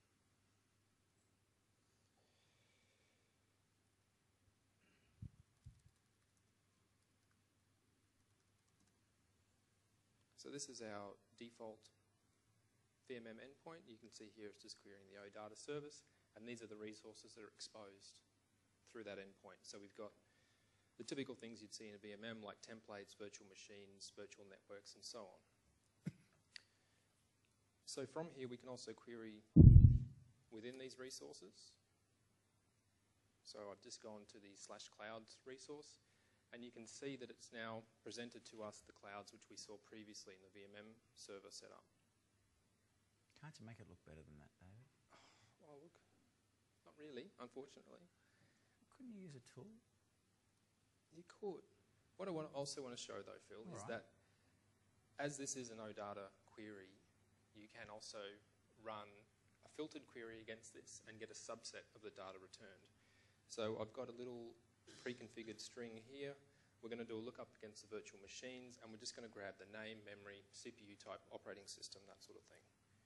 C: So this is our default VMM endpoint. You can see here it's just querying the OData service, and these are the resources that are exposed through that endpoint. So we've got the typical things you'd see in a VMM, like templates, virtual machines, virtual networks, and so on. So from here, we can also query within these resources. So I've just gone to the /clouds resource, and you can see that it's now presented to us the clouds which we saw previously in the VMM server setup.
A: Can't you make it look better than that, David?
C: Oh, look, not really, unfortunately.
A: Couldn't you use a tool?
C: You could. What I also want to show, though, Phil, is that as this is an OData query, you can also run a filtered query against this and get a subset of the data returned. So I've got a little pre-configured string here. We're going to do a lookup against the virtual machines, and we're just going to grab the name, memory, CPU type, operating system, that sort of thing.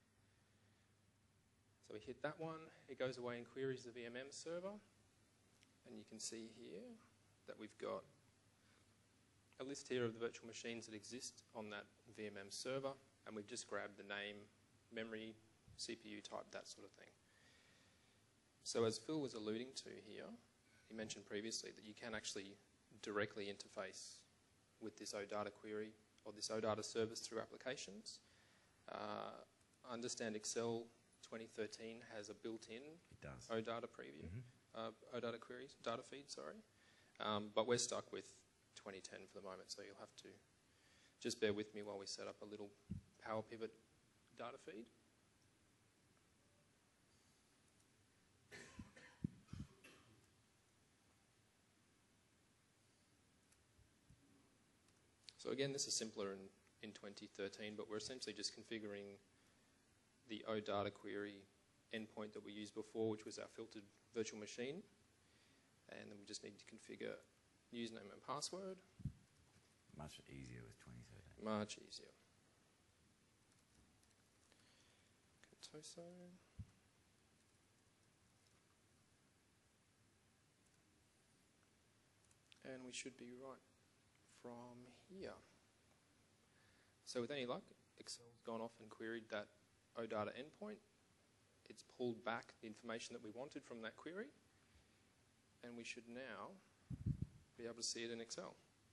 C: So we hit that one, it goes away and queries the VMM server, and you can see here that we've got a list here of the virtual machines that exist on that VMM server, and we've just grabbed the name, memory, CPU type, that sort of thing. So as Phil was alluding to here, he mentioned previously that you can actually directly interface with this OData query or this OData service through applications. I understand Excel 2013 has a built-in OData preview, OData queries, data feed, sorry. But we're stuck with 2010 for the moment, so you'll have to just bear with me while we set up a little Power Pivot data feed. So again, this is simpler in 2013, but we're essentially just configuring the OData query endpoint that we used before, which was our filtered virtual machine. And then we just need to configure username and password.
A: Much easier with 2013.
C: Much easier. Contoso. And we should be right from here. So with any luck, Excel's gone off and queried that OData endpoint. It's pulled back the information that we wanted from that query, and we should now be able to see it in Excel.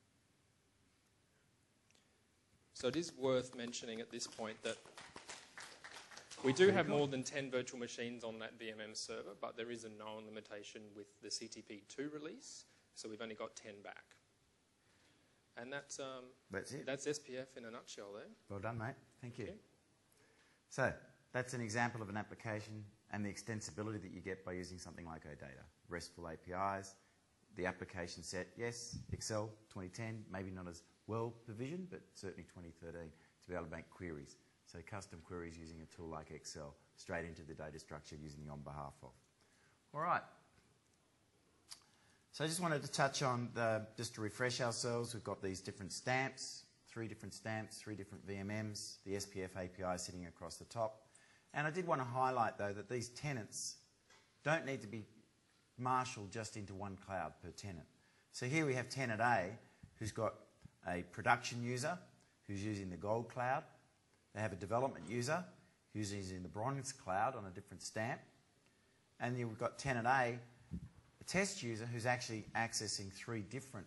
C: So it is worth mentioning at this point that we do have more than 10 virtual machines on that VMM server, but there is a known limitation with the CTP2 release, so we've only got 10 back. And that's
A: it.
C: That's SPF in a nutshell there.
A: Well done, mate. Thank you. So that's an example of an application and the extensibility that you get by using something like OData. RESTful APIs, the application set, yes, Excel 2010, maybe not as well provisioned, but certainly 2013 to be able to make queries. So custom queries using a tool like Excel straight into the data structure using the on behalf of. All right. So I just wanted to touch on, just to refresh ourselves, we've got these different stamps, 3 different stamps, 3 different VMMs, the SPF API sitting across the top. And I did want to highlight, though, that these tenants don't need to be marshaled just into one cloud per tenant. So here we have tenant A, who's got a production user who's using the gold cloud. They have a development user who's using the bronze cloud on a different stamp. And then we've got tenant A, a test user who's actually accessing 3 different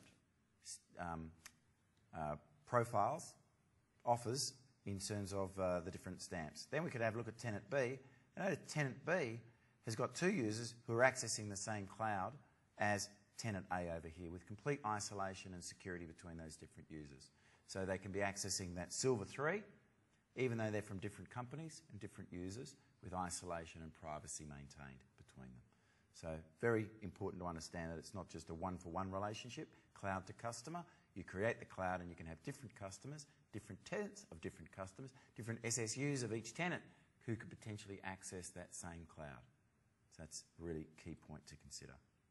A: profiles, offers, in terms of the different stamps. Then we could have a look at tenant B, notice tenant B has got two users who are accessing the same cloud as tenant A over here, with complete isolation and security between those different users. So they can be accessing that Silver 3, even though they're from different companies and different users, with isolation and privacy maintained between them. So very important to understand that it's not just a one-for-one relationship, cloud to customer. You create the cloud and you can have different customers, different tenants of different customers, different SSUs of each tenant who could potentially access that same cloud. So that's a really key point to consider.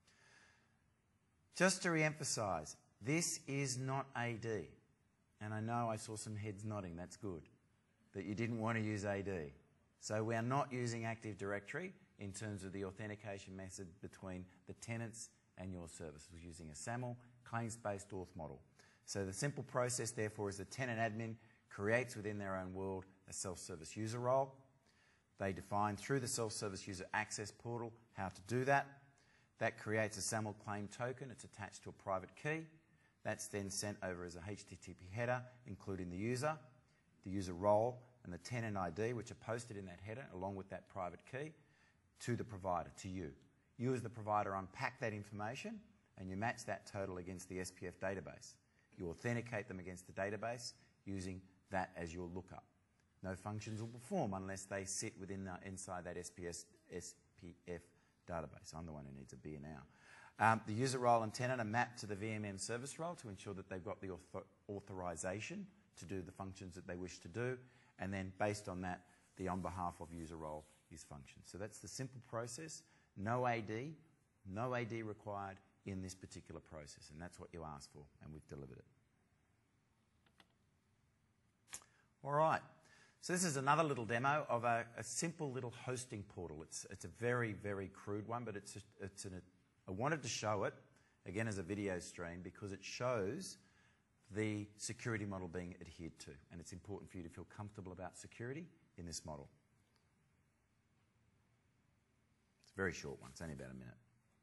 A: Just to re-emphasise, this is not AD. And I know I saw some heads nodding, that's good, that you didn't want to use AD. So we are not using Active Directory in terms of the authentication method between the tenants and your service. We're using a SAML claims-based auth model. So the simple process, therefore, is the tenant admin creates within their own world a self-service user role. They define through the self-service user access portal how to do that. That creates a SAML claim token. It's attached to a private key. That's then sent over as a HTTP header, including the user role, and the tenant ID, which are posted in that header, along with that private key, to the provider, to you. You as the provider unpack that information, and you match that total against the SPF database. You authenticate them against the database using that as your lookup. No functions will perform unless they sit inside that SPF database. I'm the one who needs a beer now. The user role and tenant are mapped to the VMM service role to ensure that they've got the authorization to do the functions that they wish to do, and then based on that, the on behalf of user role is functioned. So that's the simple process. No AD required in this particular process, and that's what you asked for, and we've delivered it. All right. So this is another little demo of a simple little hosting portal. It's a very, very crude one, but I wanted to show it, again, as a video stream because it shows the security model being adhered to, and it's important for you to feel comfortable about security in this model. It's a very short one. It's only about a minute.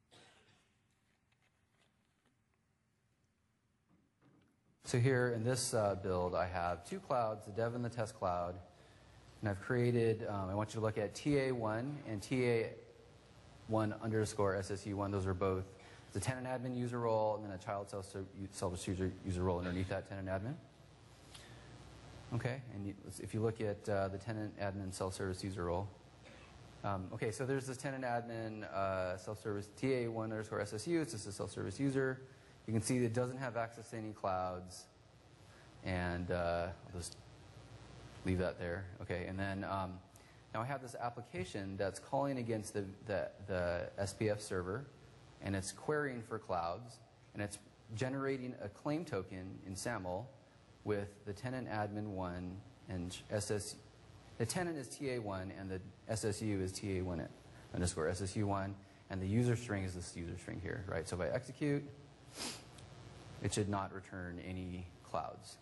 E: So here in this build, I have two clouds, the dev and the test cloud. And I've created, I want you to look at TA1 and TA1 underscore SSU1. Those are both the tenant admin user role and then a child self-service user role underneath that tenant admin. Okay, and if you look at the tenant admin self-service user role. Okay, so there's this tenant admin self-service TA1 underscore SSU. It's just a self-service user. You can see that it doesn't have access to any clouds. And I'll just leave that there. Okay, and then now I have this application that's calling against the SPF server, and it's querying for clouds, and it's generating a claim token in SAML with the tenant admin 1 and SSU. The tenant is TA1 and the SSU is TA1 underscore SSU1, and the user string is this user string here, right? So if I execute, it should not return any clouds.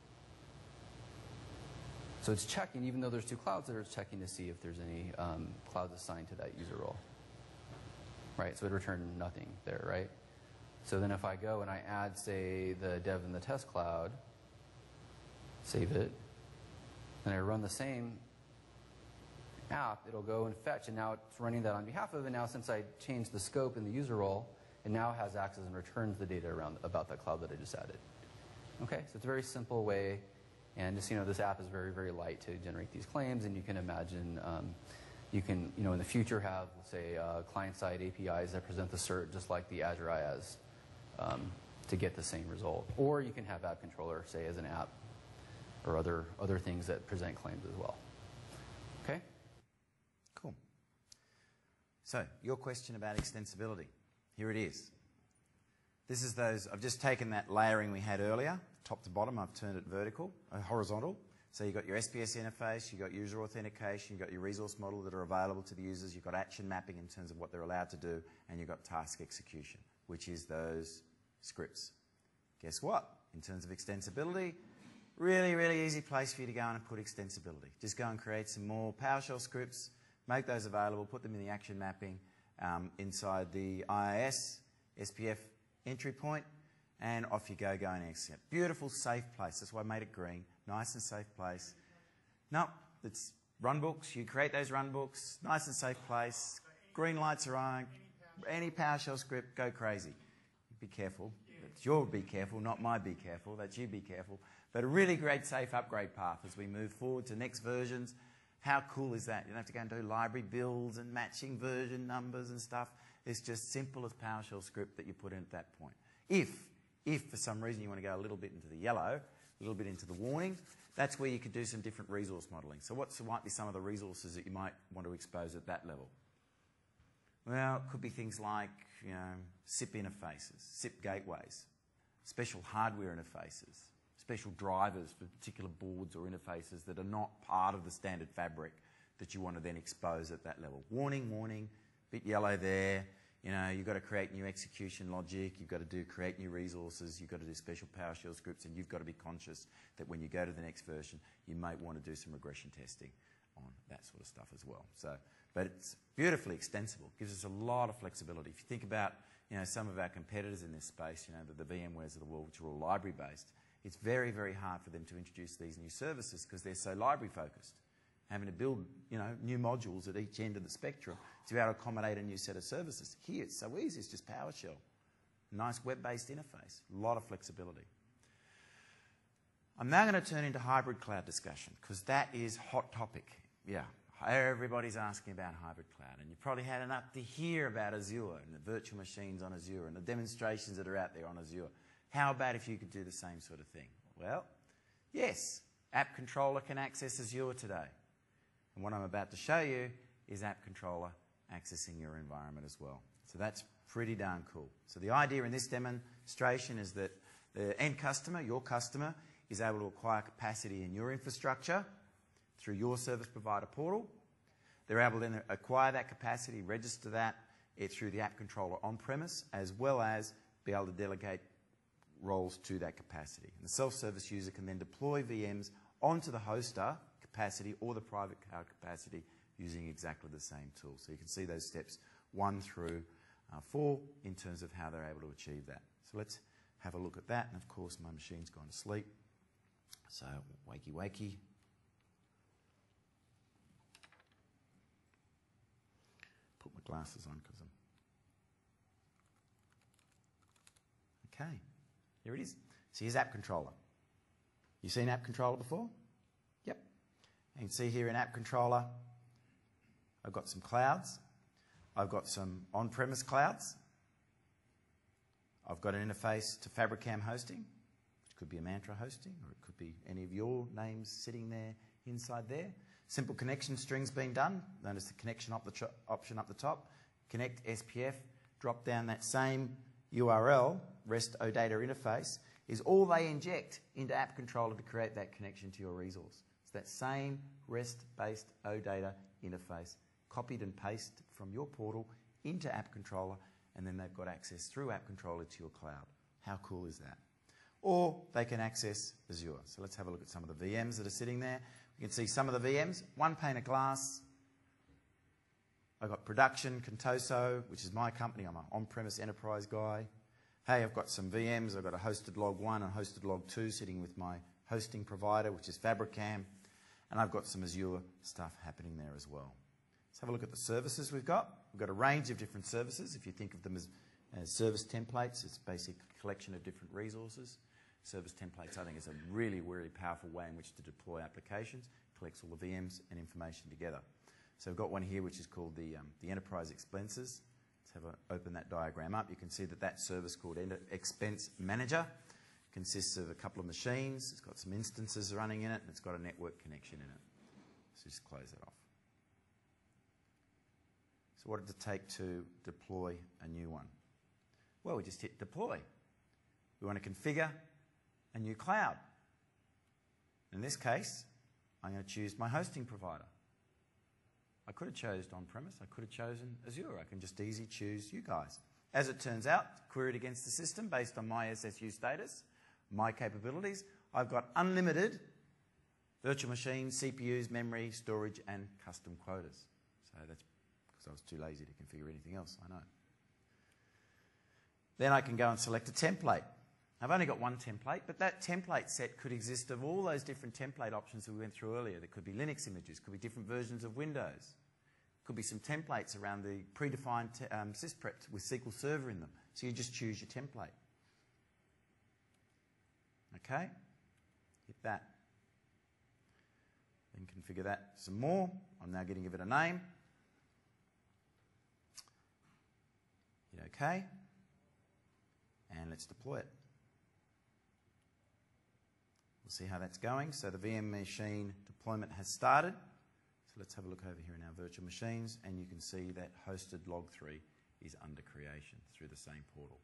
E: So it's checking, even though there's two clouds there, it's checking to see if there's any clouds assigned to that user role. Right, so it returned nothing there, right? So then if I go and I add, say, the dev and the test cloud, save it, and I run the same app, it'll go and fetch, and now it's running that on behalf of it. Now since I changed the scope in the user role, it now has access and returns the data about that cloud that I just added. Okay, so it's a very simple way, and just, this app is very, very light to generate these claims, and you can imagine you can, in the future have, say, client-side APIs that present the cert just like the Azure IaaS to get the same result. Or you can have App Controller, say, as an app, or other things that present claims as well. Okay?
A: Cool. So, your question about extensibility. Here it is. This is I've just taken that layering we had earlier, top to bottom, I've turned it horizontal. So you've got your SPS interface, you've got user authentication, you've got your resource model that are available to the users, you've got action mapping in terms of what they're allowed to do, and you've got task execution, which is those scripts. Guess what? In terms of extensibility, really, really easy place for you to go and put extensibility. Just go and create some more PowerShell scripts, make those available, put them in the action mapping inside the IIS, SPF entry point, and off you go and execute. Beautiful, safe place. That's why I made it green. Nice and safe place. No, Runbooks, you create those runbooks, nice and safe place, green lights are on, any PowerShell script, go crazy. Be careful. It's your be careful, not my be careful. That's you be careful. But a really great safe upgrade path as we move forward to next versions. How cool is that? You don't have to go and do library builds and matching version numbers and stuff. It's just simple as PowerShell script that you put in at that point. If for some reason you want to go a little bit into the yellow, a little bit into the warning, that's where you could do some different resource modeling. So what might be some of the resources that you might want to expose at that level? Well, it could be things like, SIP interfaces, SIP gateways, special hardware interfaces, special drivers for particular boards or interfaces that are not part of the standard fabric that you want to then expose at that level. Warning, bit yellow there. You've got to create new execution logic, you've got to create new resources, you've got to do special PowerShell scripts, and you've got to be conscious that when you go to the next version, you might want to do some regression testing on that sort of stuff as well. But it's beautifully extensible, gives us a lot of flexibility. If you think about some of our competitors in this space, the VMwares of the world, which are all library based, it's very, very hard for them to introduce these new services because they're so library focused. Having to build new modules at each end of the spectrum to be able to accommodate a new set of services. Here it's so easy, it's just PowerShell. Nice web-based interface, a lot of flexibility. I'm now going to turn into hybrid cloud discussion because that is hot topic. Yeah, everybody's asking about hybrid cloud, and you've probably had enough to hear about Azure and the virtual machines on Azure and the demonstrations that are out there on Azure. How about if you could do the same sort of thing? Well, yes, App Controller can access Azure today. And what I'm about to show you is App Controller accessing your environment as well. So that's pretty darn cool. So the idea in this demonstration is that the end customer, your customer, is able to acquire capacity in your infrastructure through your service provider portal. They're able to then acquire that capacity, register that through the App Controller on-premise, as well as be able to delegate roles to that capacity. And the self-service user can then deploy VMs onto the hoster capacity or the private cloud capacity using exactly the same tool. So you can see those steps 1 through 4 in terms of how they're able to achieve that. So let's have a look at that. And of course, my machine's gone to sleep. So wakey. Put my glasses on because I'm... Okay, here it is. So here's App Controller. You've seen App Controller before? Yep. And you can see here in App Controller, I've got some clouds. I've got some on-premise clouds. I've got an interface to Fabricam hosting, which could be a Mantra hosting, or it could be any of your names sitting there inside there. Simple connection strings being done. Notice the connection option up the top. Connect SPF, drop down that same URL, REST OData interface, is all they inject into App Controller to create that connection to your resource. It's that same REST-based OData interface, copied and pasted from your portal into App Controller, and then they've got access through App Controller to your cloud. How cool is that? Or they can access Azure. So let's have a look at some of the VMs that are sitting there. You can see some of the VMs, one pane of glass. I've got production, Contoso, which is my company. I'm an on-premise enterprise guy. Hey, I've got some VMs. I've got a hosted log 1 and hosted log 2 sitting with my hosting provider, which is Fabricam. And I've got some Azure stuff happening there as well. Let's have a look at the services we've got. We've got a range of different services. If you think of them as service templates, it's a basic collection of different resources. Service templates, I think, is a really, really powerful way in which to deploy applications, collects all the VMs and information together. So we've got one here which is called the Enterprise Expenses. Let's open that diagram up. You can see that service called Expense Manager consists of a couple of machines. It's got some instances running in it, and it's got a network connection in it. So just close that off. So what did it take to deploy a new one? Well, we just hit deploy. We want to configure a new cloud. In this case, I'm going to choose my hosting provider. I could have chosen on-premise. I could have chosen Azure. I can just easily choose you guys. As it turns out, queried against the system based on my SSU status, my capabilities, I've got unlimited virtual machines, CPUs, memory, storage, and custom quotas. So that's because I was too lazy to configure anything else, I know. Then I can go and select a template. I've only got one template, but that template set could exist of all those different template options that we went through earlier. There could be Linux images, could be different versions of Windows, could be some templates around the predefined sysprep with SQL Server in them. So you just choose your template. Okay? Hit that. Then configure that some more. I'm now going to give it a name. Hit OK. And let's deploy it. We'll see how that's going. So the VM machine deployment has started. So let's have a look over here in our virtual machines, and you can see that hosted log3 is under creation through the same portal.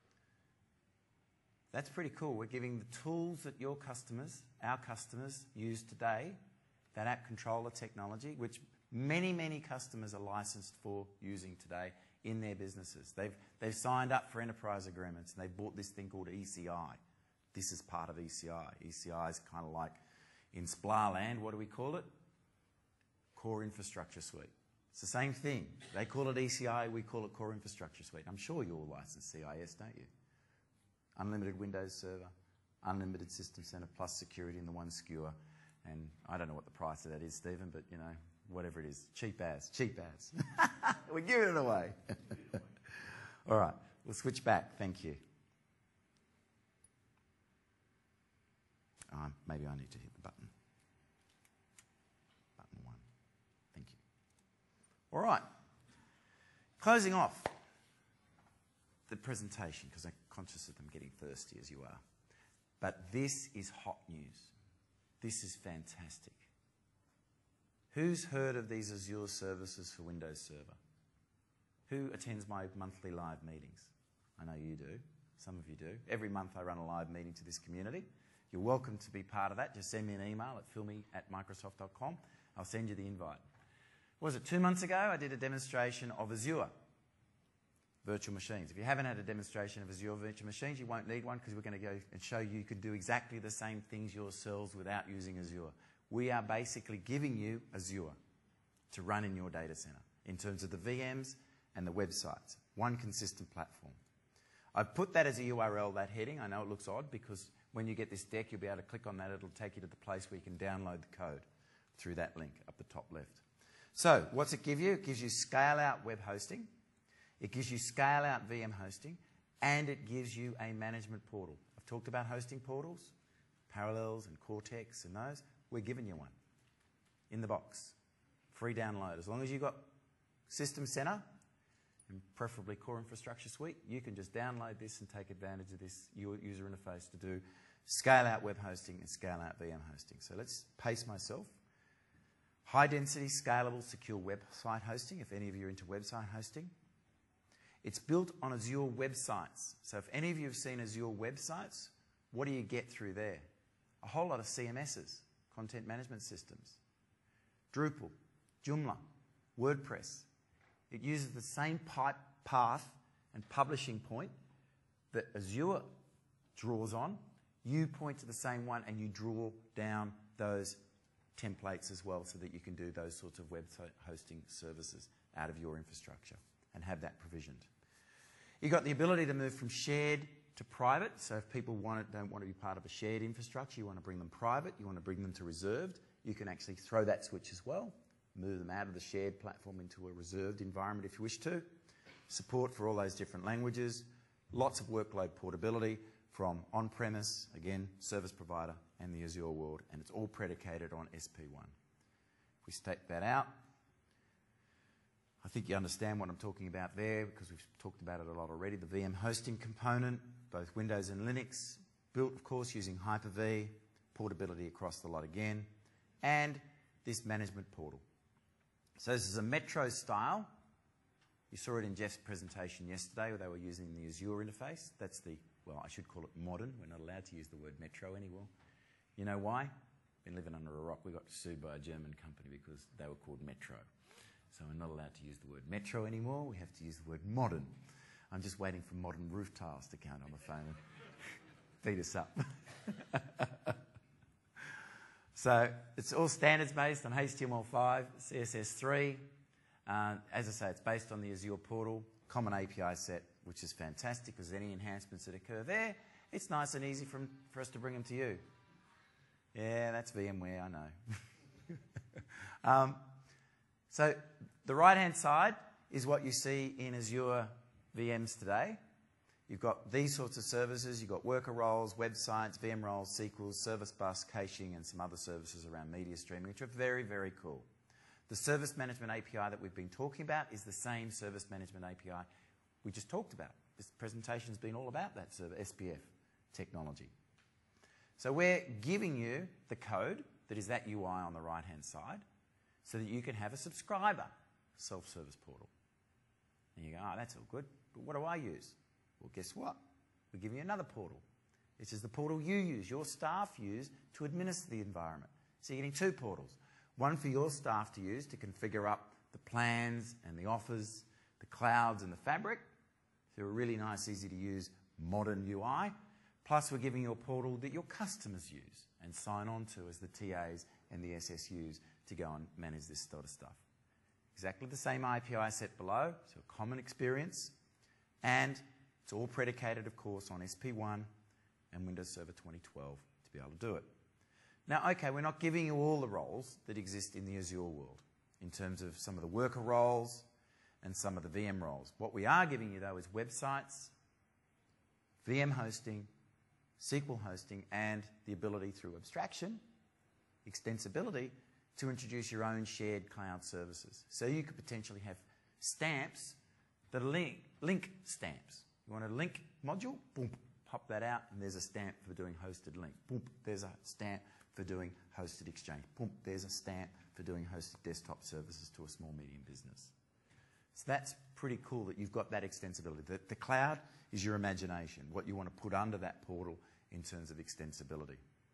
A: That's pretty cool. We're giving the tools that your customers, our customers, use today, that app controller technology, which many, many customers are licensed for using today in their businesses. They've signed up for enterprise agreements, and they've bought this thing called ECI. This is part of ECI. ECI is kind of like, in SPLA land, what do we call it? Core Infrastructure Suite. It's the same thing. They call it ECI, we call it Core Infrastructure Suite. I'm sure you all license CIS, don't you? Unlimited Windows Server, unlimited System Center plus security in the one skewer. And I don't know what the price of that is, Stephen, but you know, whatever it is, cheap as. We're giving it away. All right, we'll switch back. Thank you. Maybe I need to hit the button. Button 1. Thank you. All right. Closing off the presentation, because I'm conscious of them getting thirsty as you are. But this is hot news. This is fantastic. Who's heard of these Azure services for Windows Server? Who attends my monthly live meetings? I know you do. Some of you do. Every month I run a live meeting to this community. You're welcome to be part of that. Just send me an email at philme@microsoft.com. I'll send you the invite. Was it 2 months ago? I did a demonstration of Azure virtual machines. If you haven't had a demonstration of Azure virtual machines, you won't need one, because we're going to go and show you could do exactly the same things yourselves without using Azure. We are basically giving you Azure to run in your data center in terms of the VMs and the websites. One consistent platform. I've put that as a URL, that heading. I know it looks odd, because when you get this deck, you'll be able to click on that. It'll take you to the place where you can download the code through that link up the top left. So what's it give you? It gives you scale-out web hosting. It gives you scale-out VM hosting. And it gives you a management portal. I've talked about hosting portals, Parallels and Cortex and those. We're giving you one in the box. Free download. As long as you've got System Center, and preferably Core Infrastructure Suite, you can just download this and take advantage of this user interface to do scale-out web hosting and scale-out VM hosting. So let's pace myself. High-density, scalable, secure website hosting, if any of you are into website hosting. It's built on Azure websites. So if any of you have seen Azure websites, what do you get through there? A whole lot of CMSs, content management systems. Drupal, Joomla, WordPress. It uses the same path and publishing point that Azure draws on. You point to the same one and you draw down those templates as well, so that you can do those sorts of website hosting services out of your infrastructure and have that provisioned. You've got the ability to move from shared to private. So if people don't want to be part of a shared infrastructure, you want to bring them private, you want to bring them to reserved, you can actually throw that switch as well. Move them out of the shared platform into a reserved environment if you wish to. Support for all those different languages. Lots of workload portability from on-premise, again, service provider, and the Azure world. And it's all predicated on SP1. If we stake that out, I think you understand what I'm talking about there, because we've talked about it a lot already. The VM hosting component, both Windows and Linux, built, of course, using Hyper-V, portability across the lot again, and this management portal. So this is a Metro style. You saw it in Jeff's presentation yesterday, where they were using the Azure interface. That's the, well, I should call it modern. We're not allowed to use the word Metro anymore. You know why? Been living under a rock. We got sued by a German company because they were called Metro. So we're not allowed to use the word Metro anymore. We have to use the word modern. I'm just waiting for modern roof tiles to count on the phone and feed us up. So it's all standards based on HTML5, CSS3. As I say, it's based on the Azure portal, common API set, which is fantastic, because any enhancements that occur there it's nice and easy for us to bring them to you. Yeah, that's VMware, I know. So the right-hand side is what you see in Azure VMs today. You've got these sorts of services. You've got worker roles, websites, VM roles, SQLs, service bus, caching, and some other services around media streaming, which are very, very cool. The Service Management API that we've been talking about is the same Service Management API we just talked about. This presentation's been all about that SPF technology. So we're giving you the code that is that UI on the right-hand side so that you can have a subscriber self-service portal. And you go, oh, that's all good, but what do I use? Well, guess what? We're giving you another portal. This is the portal you use, your staff use to administer the environment. So you're getting two portals. One for your staff to use to configure up the plans and the offers, the clouds and the fabric. So a really nice, easy to use modern UI. Plus we're giving you a portal that your customers use and sign on to as the TAs and the SSUs to go and manage this sort of stuff. Exactly the same API set below, so a common experience. And it's all predicated, of course, on SP1 and Windows Server 2012 to be able to do it. Now, okay, we're not giving you all the roles that exist in the Azure world in terms of some of the worker roles and some of the VM roles. What we are giving you, though, is websites, VM hosting, SQL hosting, and the ability through abstraction, extensibility, to introduce your own shared cloud services. So you could potentially have stamps that are link stamps. You want a link module? Boom, pop that out, and there's a stamp for doing hosted link. Boom, there's a stamp for doing hosted Exchange. Boom, there's a stamp for doing hosted desktop services to a small, medium business. So that's pretty cool that you've got that extensibility. The cloud is your imagination, what you want to put under that portal in terms of extensibility.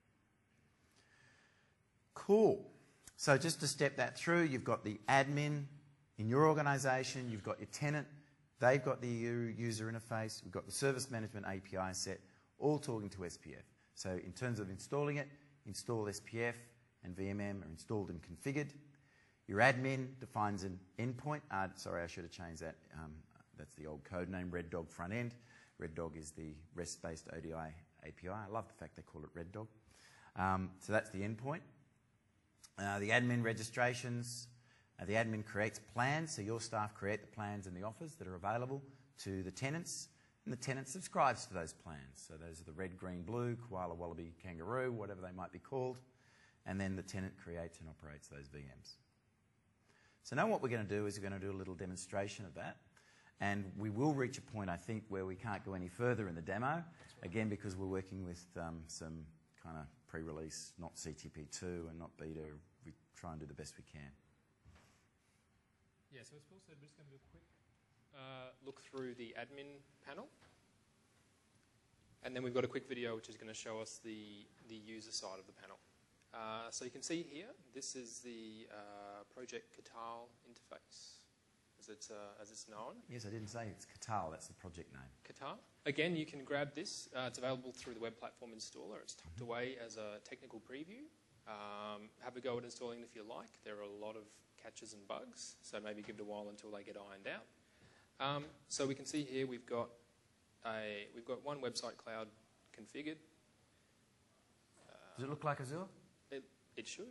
A: Cool. So just to step that through, you've got the admin in your organization, you've got your tenant, they've got the user interface, we've got the Service Management API set, all talking to SPF. So in terms of installing it, install SPF and VMM are installed and configured. Your admin defines an endpoint. Sorry, I should have changed that. That's the old code name, Red Dog front end. Red Dog is the REST-based ODI API. I love the fact they call it Red Dog. So that's the endpoint. The admin registrations. The admin creates plans, so your staff create the plans and the offers that are available to the tenants, and the tenant subscribes to those plans. So those are the red, green, blue, koala, wallaby, kangaroo, whatever they might be called, and then the tenant creates and operates those VMs. So now what we're going to do is we're going to do a little demonstration of that, and we will reach a point, I think, where we can't go any further in the demo, again because we're working with some kind of pre-release, not CTP2 and not beta. We try and do the best we can.
C: Yeah, so as Paul said, we're just going to do a quick look through the admin panel. And then we've got a quick video which is going to show us the user side of the panel. So you can see here, this is the Project Catal interface, as it's known.
A: Yes, I didn't say it's Catal, that's the project name.
C: Catal. Again, you can grab this. It's available through the Web Platform Installer. It's tucked away as a technical preview. Have a go at installing it if you like. There are a lot of catches and bugs, so maybe give it a while until they get ironed out. So we can see here we've got one website cloud configured.
A: Does it look like Azure?
C: It should.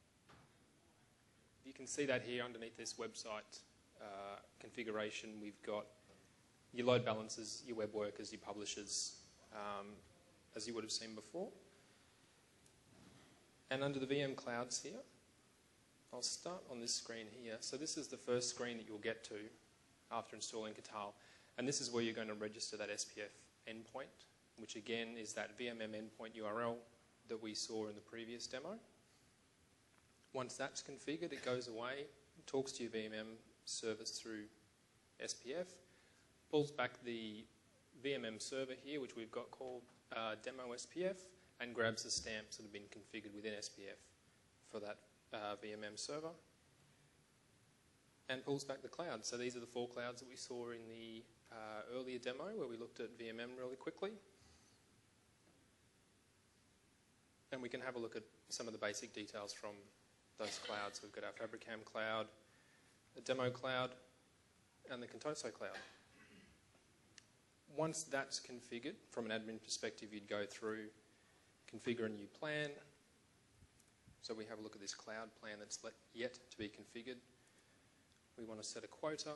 C: You can see that here underneath this website configuration. We've got your load balancers, your web workers, your publishers, as you would have seen before. And under the VM clouds here, I'll start on this screen here. So this is the first screen that you'll get to after installing Catal. And this is where you're going to register that SPF endpoint, which again is that VMM endpoint URL that we saw in the previous demo. Once that's configured, it goes away, talks to your VMM service through SPF, pulls back the VMM server here, which we've got called demo SPF, and grabs the stamps that have been configured within SPF for that VMM server, and pulls back the cloud. So these are the 4 clouds that we saw in the earlier demo where we looked at VMM really quickly. And we can have a look at some of the basic details from those clouds. We've got our Fabricam cloud, the demo cloud, and the Contoso cloud. Once that's configured, from an admin perspective, you'd go through, configure a new plan. So we have a look at this cloud plan that's yet to be configured. We want to set a quota.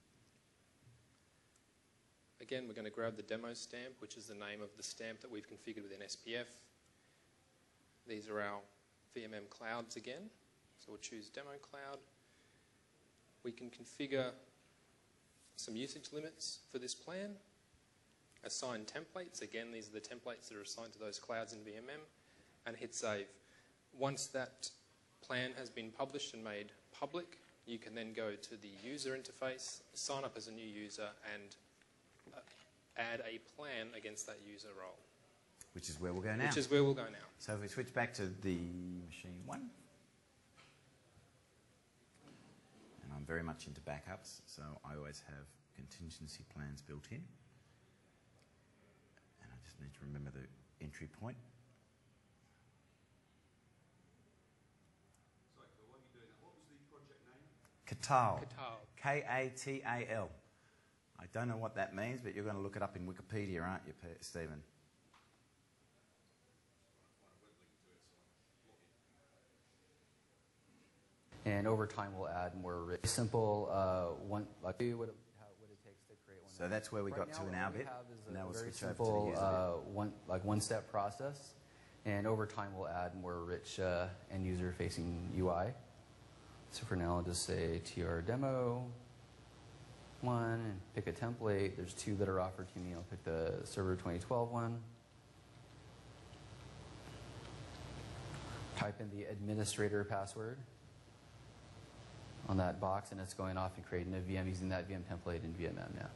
C: Again, we're going to grab the demo stamp, which is the name of the stamp that we've configured within SPF. These are our VMM clouds again. So we'll choose demo cloud. We can configure some usage limits for this plan. Assign templates. Again, these are the templates that are assigned to those clouds in VMM. And hit save. Once that plan has been published and made public, you can then go to the user interface, sign up as a new user, and add a plan against that user role.
A: Which is where we'll go now.
C: Which is where we'll go now.
A: So if we switch back to the machine 1. And I'm very much into backups, so I always have contingency plans built in. And I just need to remember the entry point.
F: Sorry, while you're doing that, what was the project name?
A: Katal.
C: Katal.
A: Katal. I don't know what that means, but you're going to look it up in Wikipedia, aren't you, Stephen?
E: And over time, we'll add more simple what it takes to create one.
A: So that's where we got to in our bit. Now we'll switch over to the user bit.
E: one-step process. And over time, we'll add more rich end-user facing UI. So for now, I'll just say tr demo 1 and pick a template. There's 2 that are offered to me. I'll pick the Server 2012 one. Type in the administrator password on that box, and it's going off and creating a VM using that VM template in VMM now.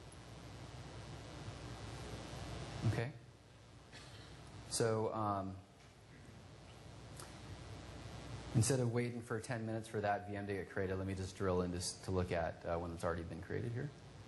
E: Okay. So instead of waiting for 10 minutes for that VM to get created, let me just drill in to look at one that's already been created here.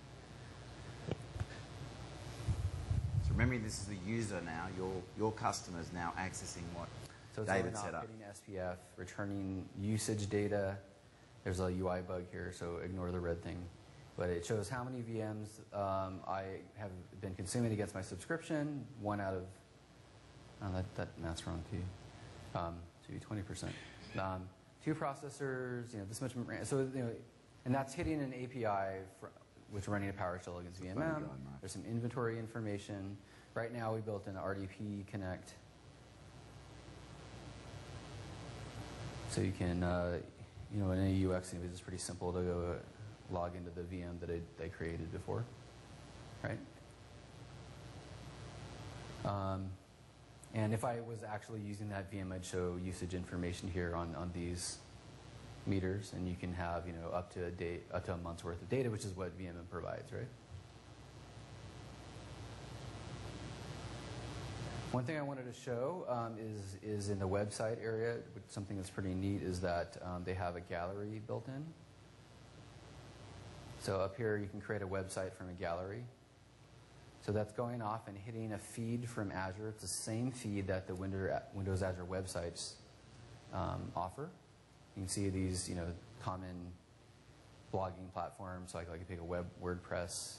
A: So remember, this is the user now. Your customer is now accessing what David set up.
E: Hitting SPF, returning usage data. There's a UI bug here, so ignore the red thing. But it shows how many VMs I have been consuming against my subscription. 1 out of, oh, that math's wrong too. Should be 20%. 2 processors, this much RAM. So, and that's hitting an API which running a PowerShell against VMM. There's some inventory information. Right now, we built an RDP connect. So you can, in a UX, it's pretty simple to go log into the VM that they created before, right? And if I was actually using that VM, I'd show usage information here on these meters, and you can have up to a month's worth of data, which is what VMM provides, right? One thing I wanted to show is in the website area, something that's pretty neat is that they have a gallery built in. So up here, you can create a website from a gallery. So that's going off and hitting a feed from Azure. It's the same feed that the Windows Azure websites offer. You can see these, common blogging platforms. So I can pick a WordPress.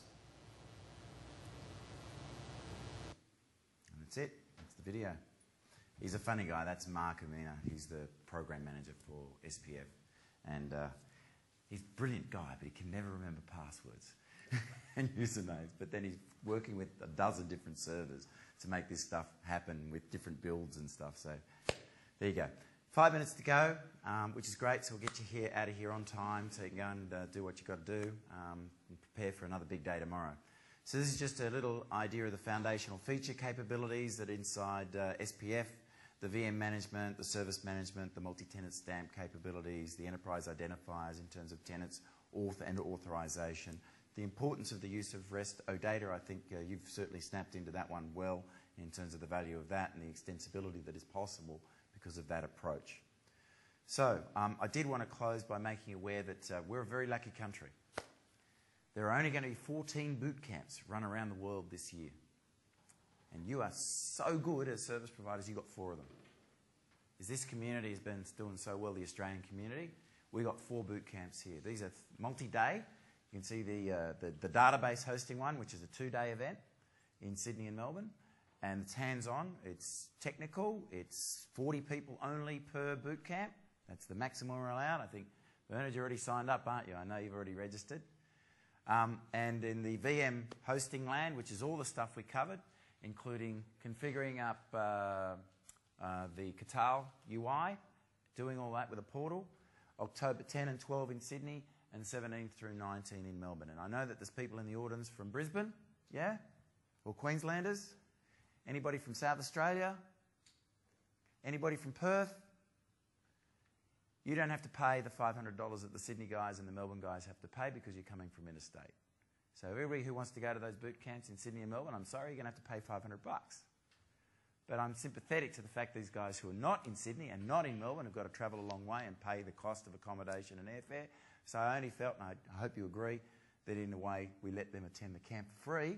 A: And that's it. That's the video. He's a funny guy. That's Mark Amina. He's the program manager for SPF. And he's a brilliant guy, but he can never remember passwords and usernames. But then he's working with a dozen different servers to make this stuff happen with different builds and stuff. So there you go. 5 minutes to go, which is great. So we'll get you out of here on time so you can go and do what you've got to do and prepare for another big day tomorrow. So this is just a little idea of the foundational feature capabilities that inside SPF, the VM management, the service management, the multi-tenant stamp capabilities, the enterprise identifiers in terms of tenants, auth and authorization. The importance of the use of REST OData, I think you've certainly snapped into that one well in terms of the value of that and the extensibility that is possible because of that approach. So I did want to close by making you aware that we're a very lucky country. There are only going to be 14 boot camps run around the world this year. And you are so good as service providers, you've got 4 of them. As this community has been doing so well, the Australian community, we've got 4 boot camps here. These are multi-day. You can see the database hosting one, which is a 2-day event in Sydney and Melbourne. And it's hands-on, it's technical, it's 40 people only per boot camp. That's the maximum we're allowed. I think, Bernard, you're already signed up, aren't you? I know you've already registered. And in the VM hosting land, which is all the stuff we covered, including configuring up the Katal UI, doing all that with a portal, October 10 and 12 in Sydney, and 17 through 19 in Melbourne. And I know that there's people in the audience from Brisbane, yeah? Or Queenslanders? Anybody from South Australia? Anybody from Perth? You don't have to pay the $500 that the Sydney guys and the Melbourne guys have to pay because you're coming from interstate. So everybody who wants to go to those boot camps in Sydney and Melbourne, I'm sorry, you're going to have to pay $500. But I'm sympathetic to the fact these guys who are not in Sydney and not in Melbourne have got to travel a long way and pay the cost of accommodation and airfare. So I only felt, and I hope you agree, that in a way we let them attend the camp for free,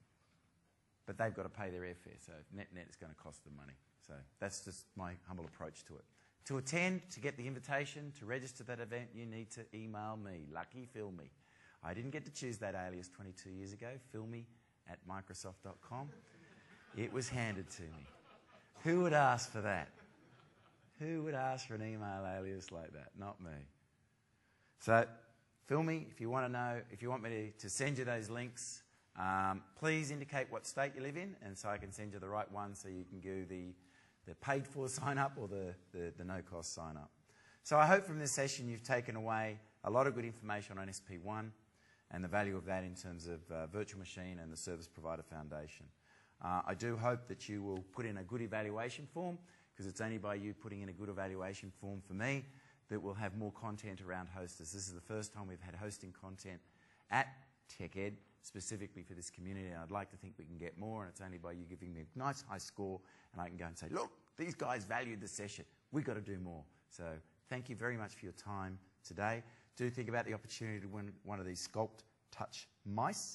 A: but they've got to pay their airfare. So net-net it's going to cost them money. So that's just my humble approach to it. To attend, to get the invitation, to register that event, you need to email me, Lucky Filmy. I didn't get to choose that alias 22 years ago, filmy@microsoft.com. It was handed to me. Who would ask for that? Who would ask for an email alias like that? Not me. So, Filmy, if you want to know, if you want me to send you those links, please indicate what state you live in, and so I can send you the right one so you can do the paid-for sign-up or the no-cost sign-up. So I hope from this session you've taken away a lot of good information on SP1 and the value of that in terms of virtual machine and the Service Provider Foundation. I do hope that you will put in a good evaluation form, because it's only by you putting in a good evaluation form for me that we'll have more content around hosters. This is the first time we've had hosting content at TechEd specifically for this community, and I'd like to think we can get more, and it's only by you giving me a nice high score and I can go and say, look, these guys valued the session. We've got to do more. So thank you very much for your time today. Do think about the opportunity to win one of these Sculpt Touch mice.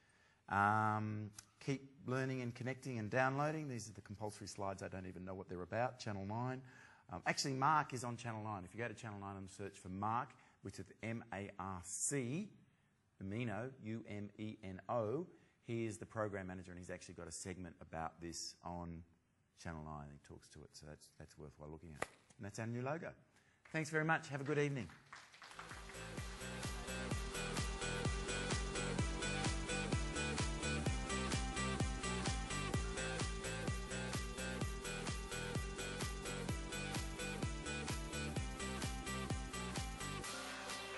A: Keep learning and connecting and downloading. These are the compulsory slides. I don't even know what they're about. Channel 9. Actually, Mark is on Channel 9. If you go to Channel 9 and search for Mark, which is M-A-R-C, Umeno, U-M-E-N-O, he is the program manager, and he's actually got a segment about this on Channel 9. He talks to it, so that's worthwhile looking at. And that's our new logo. Thanks very much. Have a good evening.